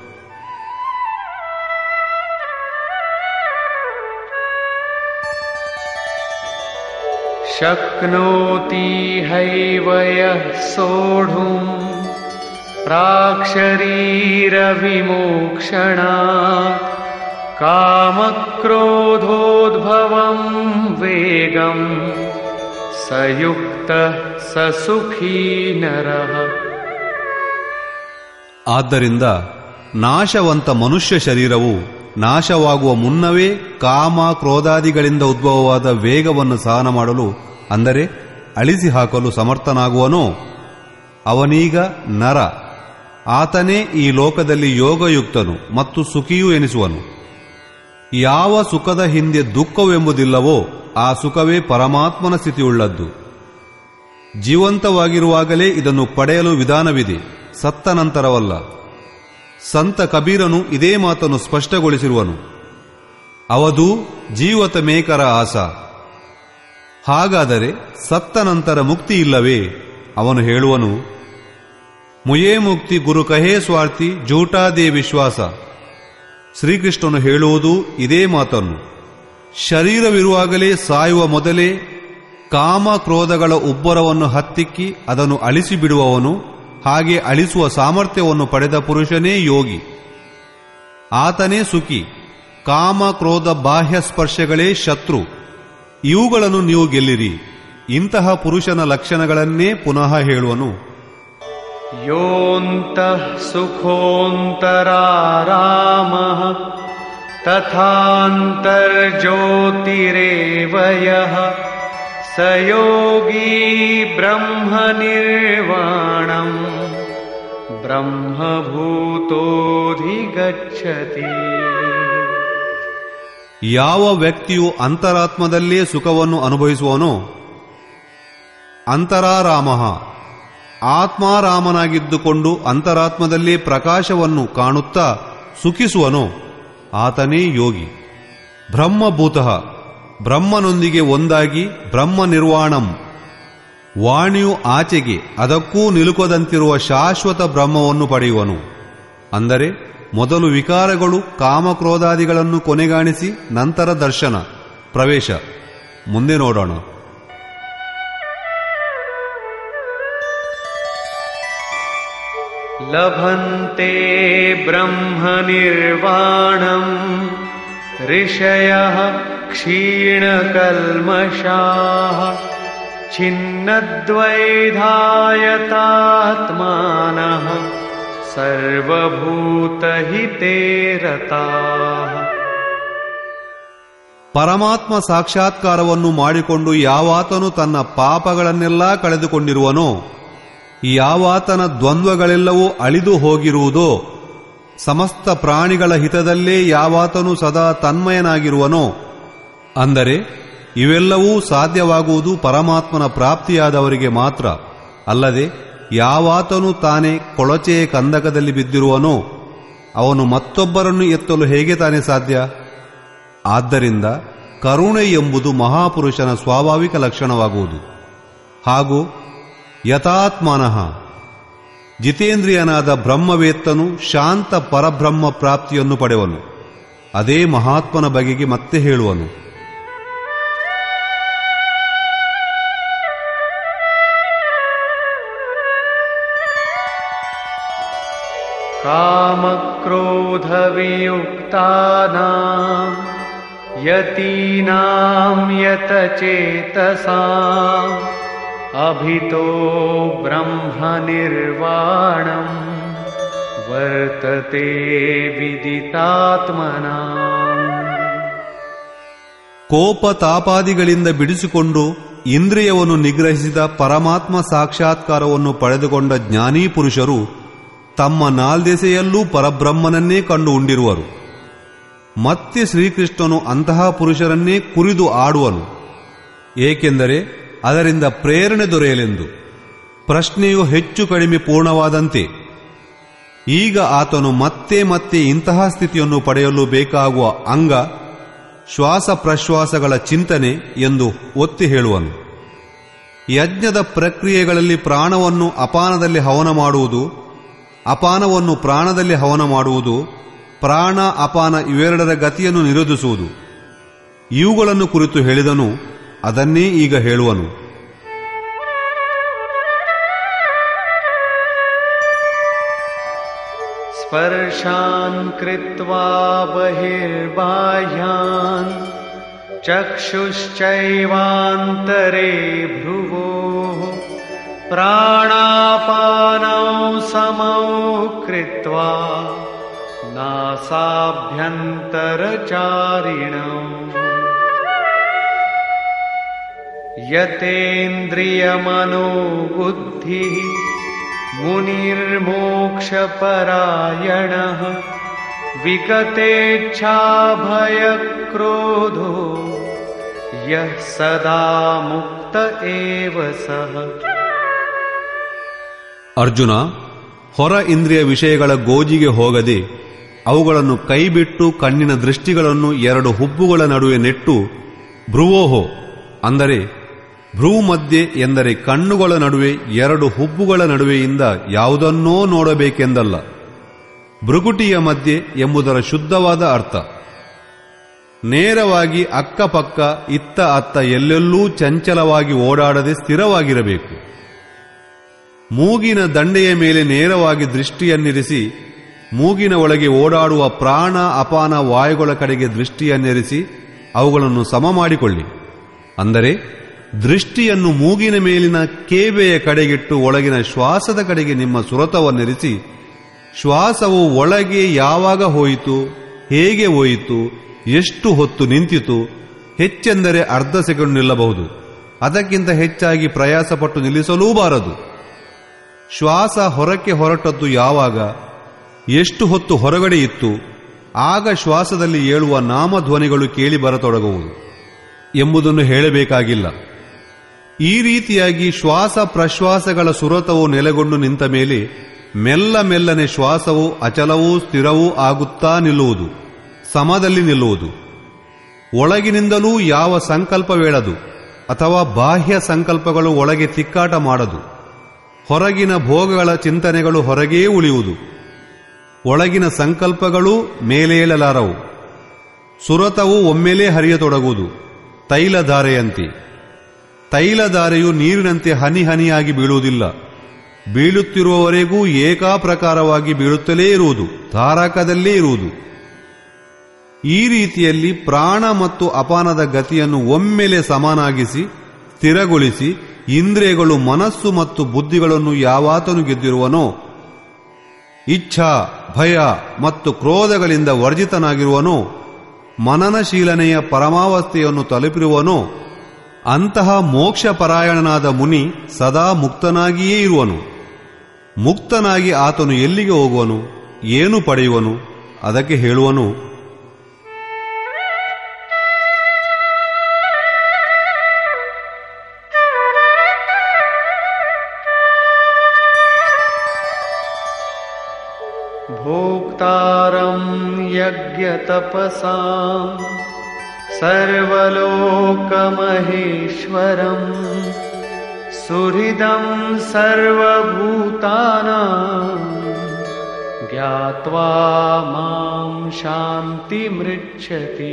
ಶಕ್ನೋತಿ ಹೈವ ಯಃ ಸೋಢುಂ ಪ್ರಾಕ್ಶರೀರ ವಿಮೋಕ್ಷಣಾತ್ ಕಾಮಕ್ರೋಧೋದ್ಭವಂ ವೇಗಂ ಸಯುಕ್ತಃ ಸ ಸುಖೀ ನರಃ. ಆದ್ದರಿಂದ ನಾಶವಂತ ಮನುಷ್ಯ ಶರೀರವು ನಾಶವಾಗುವ ಮುನ್ನವೇ ಕಾಮ ಕ್ರೋಧಾದಿಗಳಿಂದ ಉದ್ಭವವಾದ ವೇಗವನ್ನು ಸಹನ ಮಾಡಲು, ಅಂದರೆ ಅಳಿಸಿ ಹಾಕಲು ಸಮರ್ಥನಾಗುವನೋ ಅವನೀಗ ನರ. ಆತನೇ ಈ ಲೋಕದಲ್ಲಿ ಯೋಗಯುಕ್ತನು ಮತ್ತು ಸುಖಿಯೂ ಎನಿಸುವನು. ಯಾವ ಸುಖದ ಹಿಂದೆ ದುಃಖವೆಂಬುದಿಲ್ಲವೋ ಆ ಸುಖವೇ ಪರಮಾತ್ಮನ ಸ್ಥಿತಿಯುಳ್ಳದ್ದು. ಜೀವಂತವಾಗಿರುವಾಗಲೇ ಇದನ್ನು ಪಡೆಯಲು ವಿಧಾನವಿದೆ, ಸತ್ತ ನಂತರವಲ್ಲ. ಸಂತ ಕಬೀರನು ಇದೇ ಮಾತನ್ನು ಸ್ಪಷ್ಟಗೊಳಿಸಿರುವನು. ಅವಧೂ ಜೀವತ ಮೇಕರ ಆಸ. ಹಾಗಾದರೆ ಸತ್ತ ನಂತರ ಮುಕ್ತಿ ಇಲ್ಲವೇ? ಅವನು ಹೇಳುವನು, ಮುಯೇ ಮುಕ್ತಿ ಗುರು ಕಹೇ ಸ್ವಾರ್ಥಿ ಜೂಟಾದೇ ವಿಶ್ವಾಸ. ಶ್ರೀಕೃಷ್ಣನು ಹೇಳುವುದು ಇದೇ ಮಾತನ್ನು. ಶರೀರವಿರುವಾಗಲೇ ಸಾಯುವ ಮೊದಲೇ ಕಾಮ ಕ್ರೋಧಗಳ ಉಬ್ಬರವನ್ನು ಹತ್ತಿಕ್ಕಿ ಅದನ್ನು ಅಳಿಸಿಬಿಡುವವನು, ಹಾಗೆ ಅಳಿಸುವ ಸಾಮರ್ಥ್ಯವನ್ನು ಪಡೆದ ಪುರುಷನೇ ಯೋಗಿ. ಆತನೇ ಸುಖಿ. ಕಾಮ ಕ್ರೋಧ ಬಾಹ್ಯ ಸ್ಪರ್ಶಗಳೇ ಶತ್ರು. ಇವುಗಳನ್ನು ನೀವು ಗೆಲ್ಲಿರಿ. ಇಂತಹ ಪುರುಷನ ಲಕ್ಷಣಗಳನ್ನೇ ಪುನಃ ಹೇಳುವನು. ಯೋಂತಃ ಸುಖೋಂತರಾರಾಮಃ ತಥಾಂತರ್ಜ್ಯೋತಿರೇವ ಯಃ ಸ ಯೋಗೀ ಬ್ರಹ್ಮ ನಿರ್ವಾಣಂ ಬ್ರಹ್ಮಭೂತೋಧಿಗಚ್ಚತಿ. ಯಾವ ವ್ಯಕ್ತಿಯು ಅಂತರಾತ್ಮದಲ್ಲೇ ಸುಖವನ್ನು ಅನುಭವಿಸುವನೋ, ಅಂತರಾರಾಮಃ ಆತ್ಮಾರಾಮನಾಗಿದ್ದುಕೊಂಡು ಅಂತರಾತ್ಮದಲ್ಲೇ ಪ್ರಕಾಶವನ್ನು ಕಾಣುತ್ತಾ ಸುಖಿಸುವನೋ ಆತನೇ ಯೋಗಿ. ಬ್ರಹ್ಮಭೂತಃ ಬ್ರಹ್ಮನೊಂದಿಗೆ ಒಂದಾಗಿ ಬ್ರಹ್ಮ ನಿರ್ವಾಣಂ, ವಾಣಿಯು ಆಚೆಗೆ ಅದಕ್ಕೂ ನಿಲುಕದಂತಿರುವ ಶಾಶ್ವತ ಬ್ರಹ್ಮವನ್ನು ಪಡೆಯುವನು. ಅಂದರೆ ಮೊದಲು ವಿಕಾರಗಳು ಕಾಮಕ್ರೋಧಾದಿಗಳನ್ನು ಕೊನೆಗಾಣಿಸಿ ನಂತರ ದರ್ಶನ ಪ್ರವೇಶ. ಮುಂದೆ ನೋಡೋಣ. ಲಭಂತೆ ಬ್ರಹ್ಮ ನಿರ್ವಾಣಂ ಋಷಯಃ ಕ್ಷೀಣಕಲ್ಮಷಾಃ ಛಿನ್ನದ್ವೈಧಾಯತಾತ್ಮಾನಃ ಸರ್ವಭೂತಹಿತೇ ರತಾಃ. ಪರಮಾತ್ಮ ಸಾಕ್ಷಾತ್ಕಾರವನ್ನು ಮಾಡಿಕೊಂಡು ಯಾವಾತನು ತನ್ನ ಪಾಪಗಳನ್ನೆಲ್ಲ ಕಳೆದುಕೊಂಡಿರುವನೋ, ಯಾವಾತನ ದ್ವಂದ್ವಗಳೆಲ್ಲವೂ ಅಳಿದು ಹೋಗಿರುವುದೋ, ಸಮಸ್ತ ಪ್ರಾಣಿಗಳ ಹಿತದಲ್ಲೇ ಯಾವಾತನು ಸದಾ ತನ್ಮಯನಾಗಿರುವನೋ, ಅಂದರೆ ಇವೆಲ್ಲವೂ ಸಾಧ್ಯವಾಗುವುದು ಪರಮಾತ್ಮನ ಪ್ರಾಪ್ತಿಯಾದವರಿಗೆ ಮಾತ್ರ. ಅಲ್ಲದೆ ಯಾವಾತನು ತಾನೇ ಕೊಳಚೆಯ ಕಂದಕದಲ್ಲಿ ಬಿದ್ದಿರುವನೋ ಅವನು ಮತ್ತೊಬ್ಬರನ್ನು ಎತ್ತಲು ಹೇಗೆ ತಾನೇ ಸಾಧ್ಯ? ಆದ್ದರಿಂದ ಕರುಣೆ ಎಂಬುದು ಮಹಾಪುರುಷನ ಸ್ವಾಭಾವಿಕ ಲಕ್ಷಣವಾಗುವುದು. ಹಾಗೂ ಯಥಾತ್ಮನಃ ಜಿತೇಂದ್ರಿಯನಾದ ಬ್ರಹ್ಮವೇತ್ತನು ಶಾಂತ ಪರಬ್ರಹ್ಮ ಪ್ರಾಪ್ತಿಯನ್ನು ಪಡೆವನು. ಅದೇ ಮಹಾತ್ಮನ ಬಗೆಗೆ ಮತ್ತೆ ಹೇಳುವನು. ಕಾಮಕ್ರೋಧವಿಯುಕ್ತಾನಾಂ ಯತೀನಾಂ ಯತಚೇತಸಾಂ ಅಭಿತೋ ಬ್ರಹ್ಮ ನಿರ್ವಾಣಂ ವರ್ತತೆ ವಿದಿತಾತ್ಮನಾಂ. ಕೋಪ ತಾಪಾದಿಗಳಿಂದ ಬಿಡಿಸಿಕೊಂಡು ಇಂದ್ರಿಯವನ್ನು ನಿಗ್ರಹಿಸಿದ ಪರಮಾತ್ಮ ಸಾಕ್ಷಾತ್ಕಾರವನ್ನು ಪಡೆದುಕೊಂಡ ಜ್ಞಾನೀ ಪುರುಷರು ತಮ್ಮ ನಾಲ್ದೆಸೆಯಲ್ಲೂ ಪರಬ್ರಹ್ಮನನ್ನೇ ಕಂಡು ಉಂಡಿರುವರು. ಮತ್ತೆ ಶ್ರೀಕೃಷ್ಣನು ಅಂತಹ ಪುರುಷರನ್ನೇ ಕುರಿದು ಆಡುವನು, ಏಕೆಂದರೆ ಅದರಿಂದ ಪ್ರೇರಣೆ ದೊರೆಯಲೆಂದು. ಪ್ರಶ್ನೆಯು ಹೆಚ್ಚು ಕಡಿಮೆ ಪೂರ್ಣವಾದಂತೆ ಈಗ ಆತನು ಮತ್ತೆ ಮತ್ತೆ ಇಂತಹ ಸ್ಥಿತಿಯನ್ನು ಪಡೆಯಲು ಬೇಕಾಗುವ ಅಂಗ ಶ್ವಾಸ ಪ್ರಶ್ವಾಸಗಳ ಚಿಂತನೆ ಎಂದು ಒತ್ತಿ ಹೇಳುವನು. ಯಜ್ಞದ ಪ್ರಕ್ರಿಯೆಗಳಲ್ಲಿ ಪ್ರಾಣವನ್ನು ಅಪಾನದಲ್ಲಿ ಹವನ ಮಾಡುವುದು, ಅಪಾನವನ್ನು ಪ್ರಾಣದಲ್ಲಿ ಹವನ ಮಾಡುವುದು, ಪ್ರಾಣ ಅಪಾನ ಇವೆರಡರ ಗತಿಯನ್ನು ನಿರೋಧಿಸುವುದು, ಇವುಗಳನ್ನು ಕುರಿತು ಹೇಳಿದನು. ಅದನ್ನೇ ಈಗ ಹೇಳುವನು. ಸ್ಪರ್ಶಾನ್ ಕೃತ್ವಾ ಬಹಿರ್ಬಾಹ್ಯಾನ್ ಚಕ್ಷುಶ್ಚೈವಾಂತರೇ ಭ್ರುವೋಃ ಪ್ರಾಣಾಪಾನೌ ಸಮೌ ಕೃತ್ವಾ ನಾಸಾಭ್ಯಂತರಚಾರಿಣೌ ಯತೇಂದ್ರಿಯಮನೋಬುದ್ಧಿಃ ಮುನಿರ್ಮೋಕ್ಷಪರಾಯಣಃ ವಿಗತೇಚ್ಛಾಭಯಕ್ರೋಧೋ ಯಃ ಸದಾ ಮುಕ್ತ ಏವ ಸಃ. ಅರ್ಜುನ, ಹೊರ ಇಂದ್ರಿಯ ವಿಷಯಗಳ ಗೋಜಿಗೆ ಹೋಗದೆ ಅವುಗಳನ್ನು ಕೈಬಿಟ್ಟು ಕಣ್ಣಿನ ದೃಷ್ಟಿಗಳನ್ನು ಎರಡು ಹುಬ್ಬುಗಳ ನಡುವೆ ನೆಟ್ಟು ಭ್ರುವೋಹೋ ಅಂದರೆ ಭ್ರೂ ಮಧ್ಯೆ ಎಂದರೆ ಕಣ್ಣುಗಳ ನಡುವೆ ಎರಡು ಹುಬ್ಬುಗಳ ನಡುವೆಯಿಂದ ಯಾವುದನ್ನೋ ನೋಡಬೇಕೆಂದಲ್ಲ, ಭೃಗುಟಿಯ ಮಧ್ಯೆ ಎಂಬುದರ ಶುದ್ಧವಾದ ಅರ್ಥ. ನೇರವಾಗಿ ಅಕ್ಕಪಕ್ಕ ಇತ್ತ ಅತ್ತ ಎಲ್ಲೆಲ್ಲೂ ಚಂಚಲವಾಗಿ ಓಡಾಡದೆ ಸ್ಥಿರವಾಗಿರಬೇಕು. ಮೂಗಿನ ದಂಡೆಯ ಮೇಲೆ ನೇರವಾಗಿ ದೃಷ್ಟಿಯನ್ನಿರಿಸಿ ಮೂಗಿನ ಒಳಗೆ ಓಡಾಡುವ ಪ್ರಾಣ ಅಪಾನ ವಾಯುಗಳ ಕಡೆಗೆ ದೃಷ್ಟಿಯನ್ನಿರಿಸಿ ಅವುಗಳನ್ನು ಸಮ ಮಾಡಿಕೊಳ್ಳಿ. ಅಂದರೆ ದೃಷ್ಟಿಯನ್ನು ಮೂಗಿನ ಮೇಲಿನ ಕೇಬೆಯ ಕಡೆಗಿಟ್ಟು ಒಳಗಿನ ಶ್ವಾಸದ ಕಡೆಗೆ ನಿಮ್ಮ ಸುರತವನ್ನಿರಿಸಿ, ಶ್ವಾಸವು ಒಳಗೆ ಯಾವಾಗ ಹೋಯಿತು, ಹೇಗೆ ಹೋಯಿತು, ಎಷ್ಟು ಹೊತ್ತು ನಿಂತಿತು, ಹೆಚ್ಚೆಂದರೆ ಅರ್ಧ ಸೆಕೆಂಡ್ ನಿಲ್ಲಬಹುದು, ಅದಕ್ಕಿಂತ ಹೆಚ್ಚಾಗಿ ಪ್ರಯಾಸಪಟ್ಟು ನಿಲ್ಲಿಸಲೂಬಾರದು. ಶ್ವಾಸ ಹೊರಕ್ಕೆ ಹೊರಟದ್ದು ಯಾವಾಗ, ಎಷ್ಟು ಹೊತ್ತು ಹೊರಗಡೆ ಇತ್ತು, ಆಗ ಶ್ವಾಸದಲ್ಲಿ ಏಳುವ ನಾಮಧ್ವನಿಗಳು ಕೇಳಿ ಬರತೊಡಗುವುದು ಎಂಬುದನ್ನು ಹೇಳಬೇಕಾಗಿಲ್ಲ. ಈ ರೀತಿಯಾಗಿ ಶ್ವಾಸ ಪ್ರಶ್ವಾಸಗಳ ಸುರತವು ನೆಲೆಗೊಂಡು ನಿಂತ ಮೇಲೆ ಮೆಲ್ಲ ಮೆಲ್ಲನೆ ಶ್ವಾಸವು ಅಚಲವೂ ಸ್ಥಿರವೂ ಆಗುತ್ತಾ ನಿಲ್ಲುವುದು, ಸಮದಲ್ಲಿ ನಿಲ್ಲುವುದು. ಒಳಗಿನಿಂದಲೂ ಯಾವ ಸಂಕಲ್ಪವೇಳದು ಅಥವಾ ಬಾಹ್ಯ ಸಂಕಲ್ಪಗಳು ಒಳಗೆ ತಿಕ್ಕಾಟ ಮಾಡದು. ಹೊರಗಿನ ಭೋಗಗಳ ಚಿಂತನೆಗಳು ಹೊರಗೇ ಉಳಿಯುವುದು. ಒಳಗಿನ ಸಂಕಲ್ಪಗಳೂ ಮೇಲೇಳಲಾರವು. ಸುರತವು ಒಮ್ಮೆಲೇ ಹರಿಯತೊಡಗುವುದು, ತೈಲಧಾರೆಯಂತೆ. ತೈಲಧಾರೆಯು ನೀರಿನಂತೆ ಹನಿ ಹನಿಯಾಗಿ ಬೀಳುವುದಿಲ್ಲ, ಬೀಳುತ್ತಿರುವವರೆಗೂ ಏಕಾಪ್ರಕಾರವಾಗಿ ಬೀಳುತ್ತಲೇ ಇರುವುದು, ಧಾರಕದಲ್ಲೇ ಇರುವುದು. ಈ ರೀತಿಯಲ್ಲಿ ಪ್ರಾಣ ಮತ್ತು ಅಪಾನದ ಗತಿಯನ್ನು ಒಮ್ಮೆಲೆ ಸಮನಾಗಿಸಿ ಸ್ಥಿರಗೊಳಿಸಿ ಇಂದ್ರಿಯಗಳು, ಮನಸ್ಸು ಮತ್ತು ಬುದ್ಧಿಗಳನ್ನು ಯಾವಾತನು ಗೆದ್ದಿರುವನೋ, ಇಚ್ಛಾ, ಭಯ ಮತ್ತು ಕ್ರೋಧಗಳಿಂದ ವರ್ಜಿತನಾಗಿರುವನೋ, ಮನನಶೀಲನೆಯ ಪರಮಾವಸ್ಥೆಯನ್ನು ತಲುಪಿರುವನೋ, ಅಂತಹ ಮೋಕ್ಷಪರಾಯಣನಾದ ಮುನಿ ಸದಾ ಮುಕ್ತನಾಗಿಯೇ ಇರುವನು. ಮುಕ್ತನಾಗಿ ಆತನು ಎಲ್ಲಿಗೆ ಹೋಗುವನು, ಏನು ಪಡೆಯುವನು? ಅದಕ್ಕೆ ಹೇಳುವನು, ಭೋಕ್ತಾರಂ ಯಜ್ಞತಪಸಾಂ ಸರ್ವಲೋಕಮಹೇಶ್ವರಂ ಸುಹೃದಂ ಸರ್ವಭೂತಾನಾಂ ಜ್ಞಾತ್ವಾ ಮಾಂ ಶಾಂತಿಮೃಚ್ಛತಿ.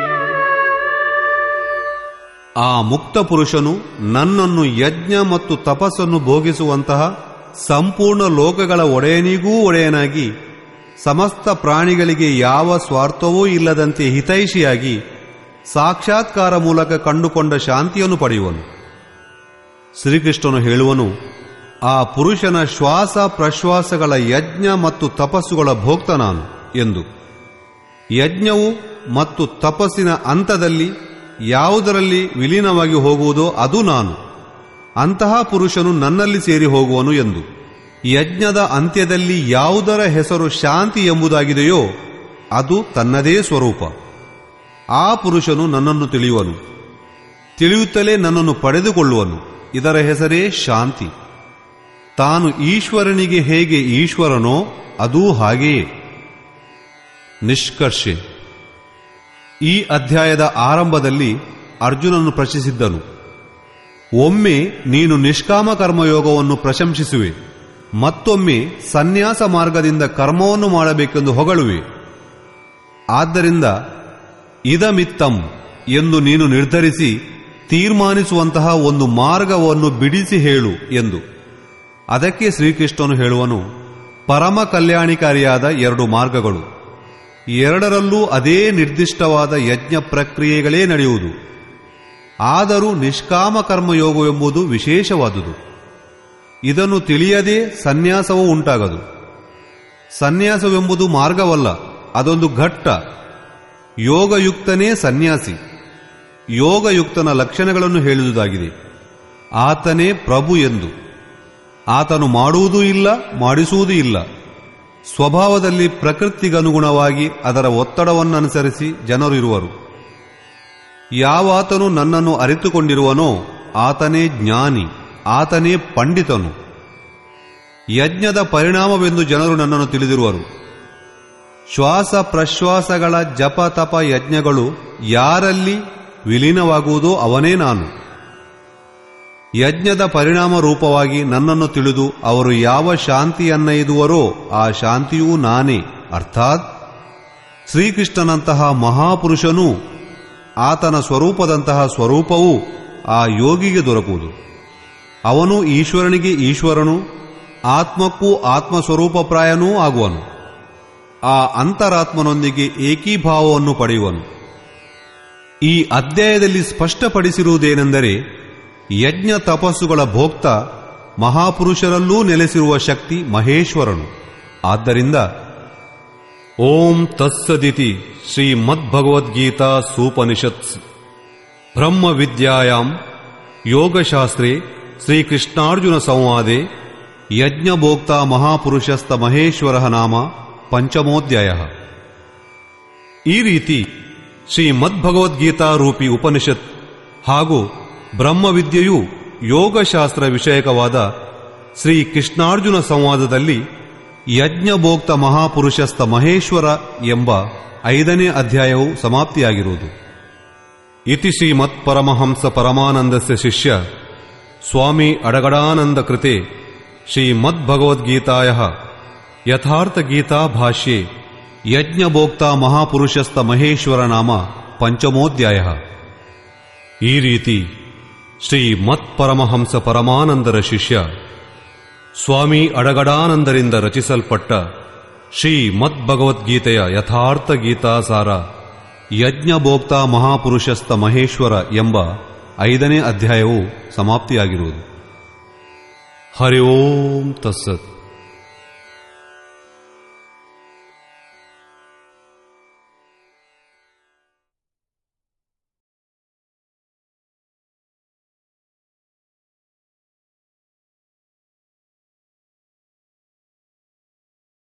ಆ ಮುಕ್ತ ಪುರುಷನು ನನ್ನನ್ನು ಯಜ್ಞ ಮತ್ತು ತಪಸ್ಸನ್ನು ಭೋಗಿಸುವಂತಹ ಸಂಪೂರ್ಣ ಲೋಕಗಳ ಒಡೆಯನಿಗೂ ಒಡೆಯನಾಗಿ, ಸಮಸ್ತ ಪ್ರಾಣಿಗಳಿಗೆ ಯಾವ ಸ್ವಾರ್ಥವೂ ಇಲ್ಲದಂತೆ ಹಿತೈಷಿಯಾಗಿ ಸಾಕ್ಷಾತ್ಕಾರ ಮೂಲಕ ಕಂಡುಕೊಂಡ ಶಾಂತಿಯನ್ನು ಪಡೆಯುವನು. ಶ್ರೀಕೃಷ್ಣನು ಹೇಳುವನು, ಆ ಪುರುಷನ ಶ್ವಾಸ ಪ್ರಶ್ವಾಸಗಳ ಯಜ್ಞ ಮತ್ತು ತಪಸ್ಸುಗಳ ಭೋಕ್ತ ನಾನು ಎಂದು. ಯಜ್ಞವು ಮತ್ತು ತಪಸ್ಸಿನ ಹಂತದಲ್ಲಿ ಯಾವುದರಲ್ಲಿ ವಿಲೀನವಾಗಿ ಹೋಗುವುದೋ ಅದು ನಾನು. ಅಂತಹ ಪುರುಷನು ನನ್ನಲ್ಲಿ ಸೇರಿ ಹೋಗುವನು ಎಂದು. ಯಜ್ಞದ ಅಂತ್ಯದಲ್ಲಿ ಯಾವುದರ ಹೆಸರು ಶಾಂತಿ ಎಂಬುದಾಗಿದೆಯೋ ಅದು ತನ್ನದೇ ಸ್ವರೂಪ. ಆ ಪುರುಷನು ನನ್ನನ್ನು ತಿಳಿಯುವನು, ತಿಳಿಯುತ್ತಲೇ ನನ್ನನ್ನು ಪಡೆದುಕೊಳ್ಳುವನು. ಇದರ ಹೆಸರೇ ಶಾಂತಿ. ತಾನು ಈಶ್ವರನಿಗೆ ಹೇಗೆ ಈಶ್ವರನೋ ಅದೂ ಹಾಗೆಯೇ. ನಿಷ್ಕರ್ಷೆ. ಈ ಅಧ್ಯಾಯದ ಆರಂಭದಲ್ಲಿ ಅರ್ಜುನನು ಪ್ರಶ್ನಿಸಿದ್ದನು, ಒಮ್ಮೆ ನೀನು ನಿಷ್ಕಾಮ ಕರ್ಮಯೋಗವನ್ನು ಪ್ರಶಂಸಿಸುವೆ, ಮತ್ತೊಮ್ಮೆ ಸನ್ಯಾಸ ಮಾರ್ಗದಿಂದ ಕರ್ಮವನ್ನು ಮಾಡಬೇಕೆಂದು ಹೊಗಳುವೆ. ಆದ್ದರಿಂದ ಇದಮಿತ್ತಂ ಎಂದು ನೀನು ನಿರ್ಧರಿಸಿ ತೀರ್ಮಾನಿಸುವಂತಹ ಒಂದು ಮಾರ್ಗವನ್ನು ಬಿಡಿಸಿ ಹೇಳು ಎಂದು. ಅದಕ್ಕೆ ಶ್ರೀಕೃಷ್ಣನು ಹೇಳುವನು, ಪರಮ ಕಲ್ಯಾಣಿಕಾರಿಯಾದ ಎರಡು ಮಾರ್ಗಗಳು, ಎರಡರಲ್ಲೂ ಅದೇ ನಿರ್ದಿಷ್ಟವಾದ ಯಜ್ಞ ಪ್ರಕ್ರಿಯೆಗಳೇ ನಡೆಯುವುದು. ಆದರೂ ನಿಷ್ಕಾಮ ಕರ್ಮಯೋಗವೆಂಬುದು ವಿಶೇಷವಾದುದು. ಇದನ್ನು ತಿಳಿಯದೆ ಸನ್ಯಾಸವೂ ಉಂಟಾಗದು. ಸನ್ಯಾಸವೆಂಬುದು ಮಾರ್ಗವಲ್ಲ, ಅದೊಂದು ಘಟ್ಟ. ಯೋಗಯುಕ್ತನೇ ಸನ್ಯಾಸಿ. ಯೋಗಯುಕ್ತನ ಲಕ್ಷಣಗಳನ್ನು ಹೇಳುವುದಾಗಿದೆ. ಆತನೇ ಪ್ರಭು ಎಂದು. ಆತನು ಮಾಡುವುದೂ ಇಲ್ಲ, ಮಾಡಿಸುವುದೂ ಇಲ್ಲ. ಸ್ವಭಾವದಲ್ಲಿ ಪ್ರಕೃತಿಗನುಗುಣವಾಗಿ ಅದರ ಒತ್ತಡವನ್ನನುಸರಿಸಿ ಜನರು ಇರುವರು. ಯಾವಾತನು ನನ್ನನ್ನು ಅರಿತುಕೊಂಡಿರುವನೋ ಆತನೇ ಜ್ಞಾನಿ, ಆತನೇ ಪಂಡಿತನು. ಯಜ್ಞದ ಪರಿಣಾಮವೆಂದು ಜನರು ನನ್ನನ್ನು ತಿಳಿದಿರುವರು. ಶ್ವಾಸ ಪ್ರಶ್ವಾಸಗಳ ಜಪ ತಪ ಯಜ್ಞಗಳು ಯಾರಲ್ಲಿ ವಿಲೀನವಾಗುವುದೋ ಅವನೇ ನಾನು. ಯಜ್ಞದ ಪರಿಣಾಮ ರೂಪವಾಗಿ ನನ್ನನ್ನು ತಿಳಿದು ಅವರು ಯಾವ ಶಾಂತಿಯನ್ನೈದುವರೋ ಆ ಶಾಂತಿಯೂ ನಾನೇ. ಅರ್ಥಾತ್ ಶ್ರೀಕೃಷ್ಣನಂತಹ ಮಹಾಪುರುಷನೂ ಆತನ ಸ್ವರೂಪದಂತಹ ಸ್ವರೂಪವೂ ಆ ಯೋಗಿಗೆ ದೊರಕುವುದು. ಅವನು ಈಶ್ವರನಿಗೆ ಈಶ್ವರನು, ಆತ್ಮಕ್ಕೂ ಆತ್ಮಸ್ವರೂಪಪ್ರಾಯನೂ ಆಗುವನು. ಆ ಅಂತರಾತ್ಮನೊಂದಿಗೆ ಏಕೀಭಾವವನ್ನು ಪಡೆಯುವನು. ಈ ಅಧ್ಯಾಯದಲ್ಲಿ ಸ್ಪಷ್ಟಪಡಿಸಿರುವುದೇನೆಂದರೆ, ಯಜ್ಞ ತಪಸ್ಸುಗಳ ಭೋಕ್ತ ಮಹಾಪುರುಷರಲ್ಲೂ ನೆಲೆಸಿರುವ ಶಕ್ತಿ ಮಹೇಶ್ವರನು. ಆದ್ದರಿಂದ ಓಂ ತತ್ಸದಿತಿ ಶ್ರೀಮದ್ಭಗವದ್ಗೀತಾ ಸೂಪನಿಷತ್ಸ್ ಬ್ರಹ್ಮ ವಿದ್ಯಾಯಾಂ ಯೋಗಶಾಸ್ತ್ರೇ ಶ್ರೀಕೃಷ್ಣಾರ್ಜುನ ಸಂವಾದೆ ಯಜ್ಞಭೋಕ್ತ ಮಹಾಪುರುಷಸ್ಥ ಮಹೇಶ್ವರ ನಾಮ ಪಂಚಮೋಧ್ಯಾಯ. ಈ ರೀತಿ ಶ್ರೀಮದ್ಭಗವದ್ಗೀತಾ ರೂಪಿ ಉಪನಿಷತ್ ಹಾಗೂ ಬ್ರಹ್ಮವಿದ್ಯೆಯು ಯೋಗಶಾಸ್ತ್ರ ವಿಷಯಕವಾದ ಶ್ರೀ ಕೃಷ್ಣಾರ್ಜುನ ಸಂವಾದದಲ್ಲಿ ಯಜ್ಞಭೋಕ್ತ ಮಹಾಪುರುಷಸ್ಥ ಮಹೇಶ್ವರ ಎಂಬ ಐದನೇ ಅಧ್ಯಾಯವು ಸಮಾಪ್ತಿಯಾಗಿರುವುದು. ಇತಿ ಶ್ರೀಮತ್ ಪರಮಹಂಸ ಪರಮಾನಂದಸ್ಯ ಶಿಷ್ಯ ಸ್ವಾಮಿ ಅಡಗಡಾನಂದ ಕೃತೆ ಶ್ರೀಮದ್ಭಗವದ್ಗೀತಾಯ ಯಥಾರ್ಥ ಗೀತಾ ಭಾಷ್ಯೆ ಯಜ್ಞಭೋಕ್ತ ಮಹಾಪುರುಷಸ್ಥ ಮಹೇಶ್ವರ ನಾಮ ಪಂಚಮೋಧ್ಯಾಯ. ಈ ರೀತಿ ಶ್ರೀ ಮತ್ ಪರಮಹಂಸ ಪರಮಾನಂದರ ಶಿಷ್ಯ ಸ್ವಾಮಿ ಅಡಗಡಾನಂದರಿಂದ ರಚಿಸಲ್ಪಟ್ಟ ಶ್ರೀ ಮದ್ ಭಗವದ್ಗೀತೆಯ ಯಥಾರ್ಥ ಗೀತಾಸಾರ ಯಜ್ಞಭೋಕ್ತ ಮಹಾಪುರುಷಸ್ಥ ಮಹೇಶ್ವರ ಎಂಬ ಐದನೇ ಅಧ್ಯಾಯವು ಸಮಾಪ್ತಿಯಾಗಿರುವುದು. ಹರಿ ಓಂ ತತ್ಸತ್.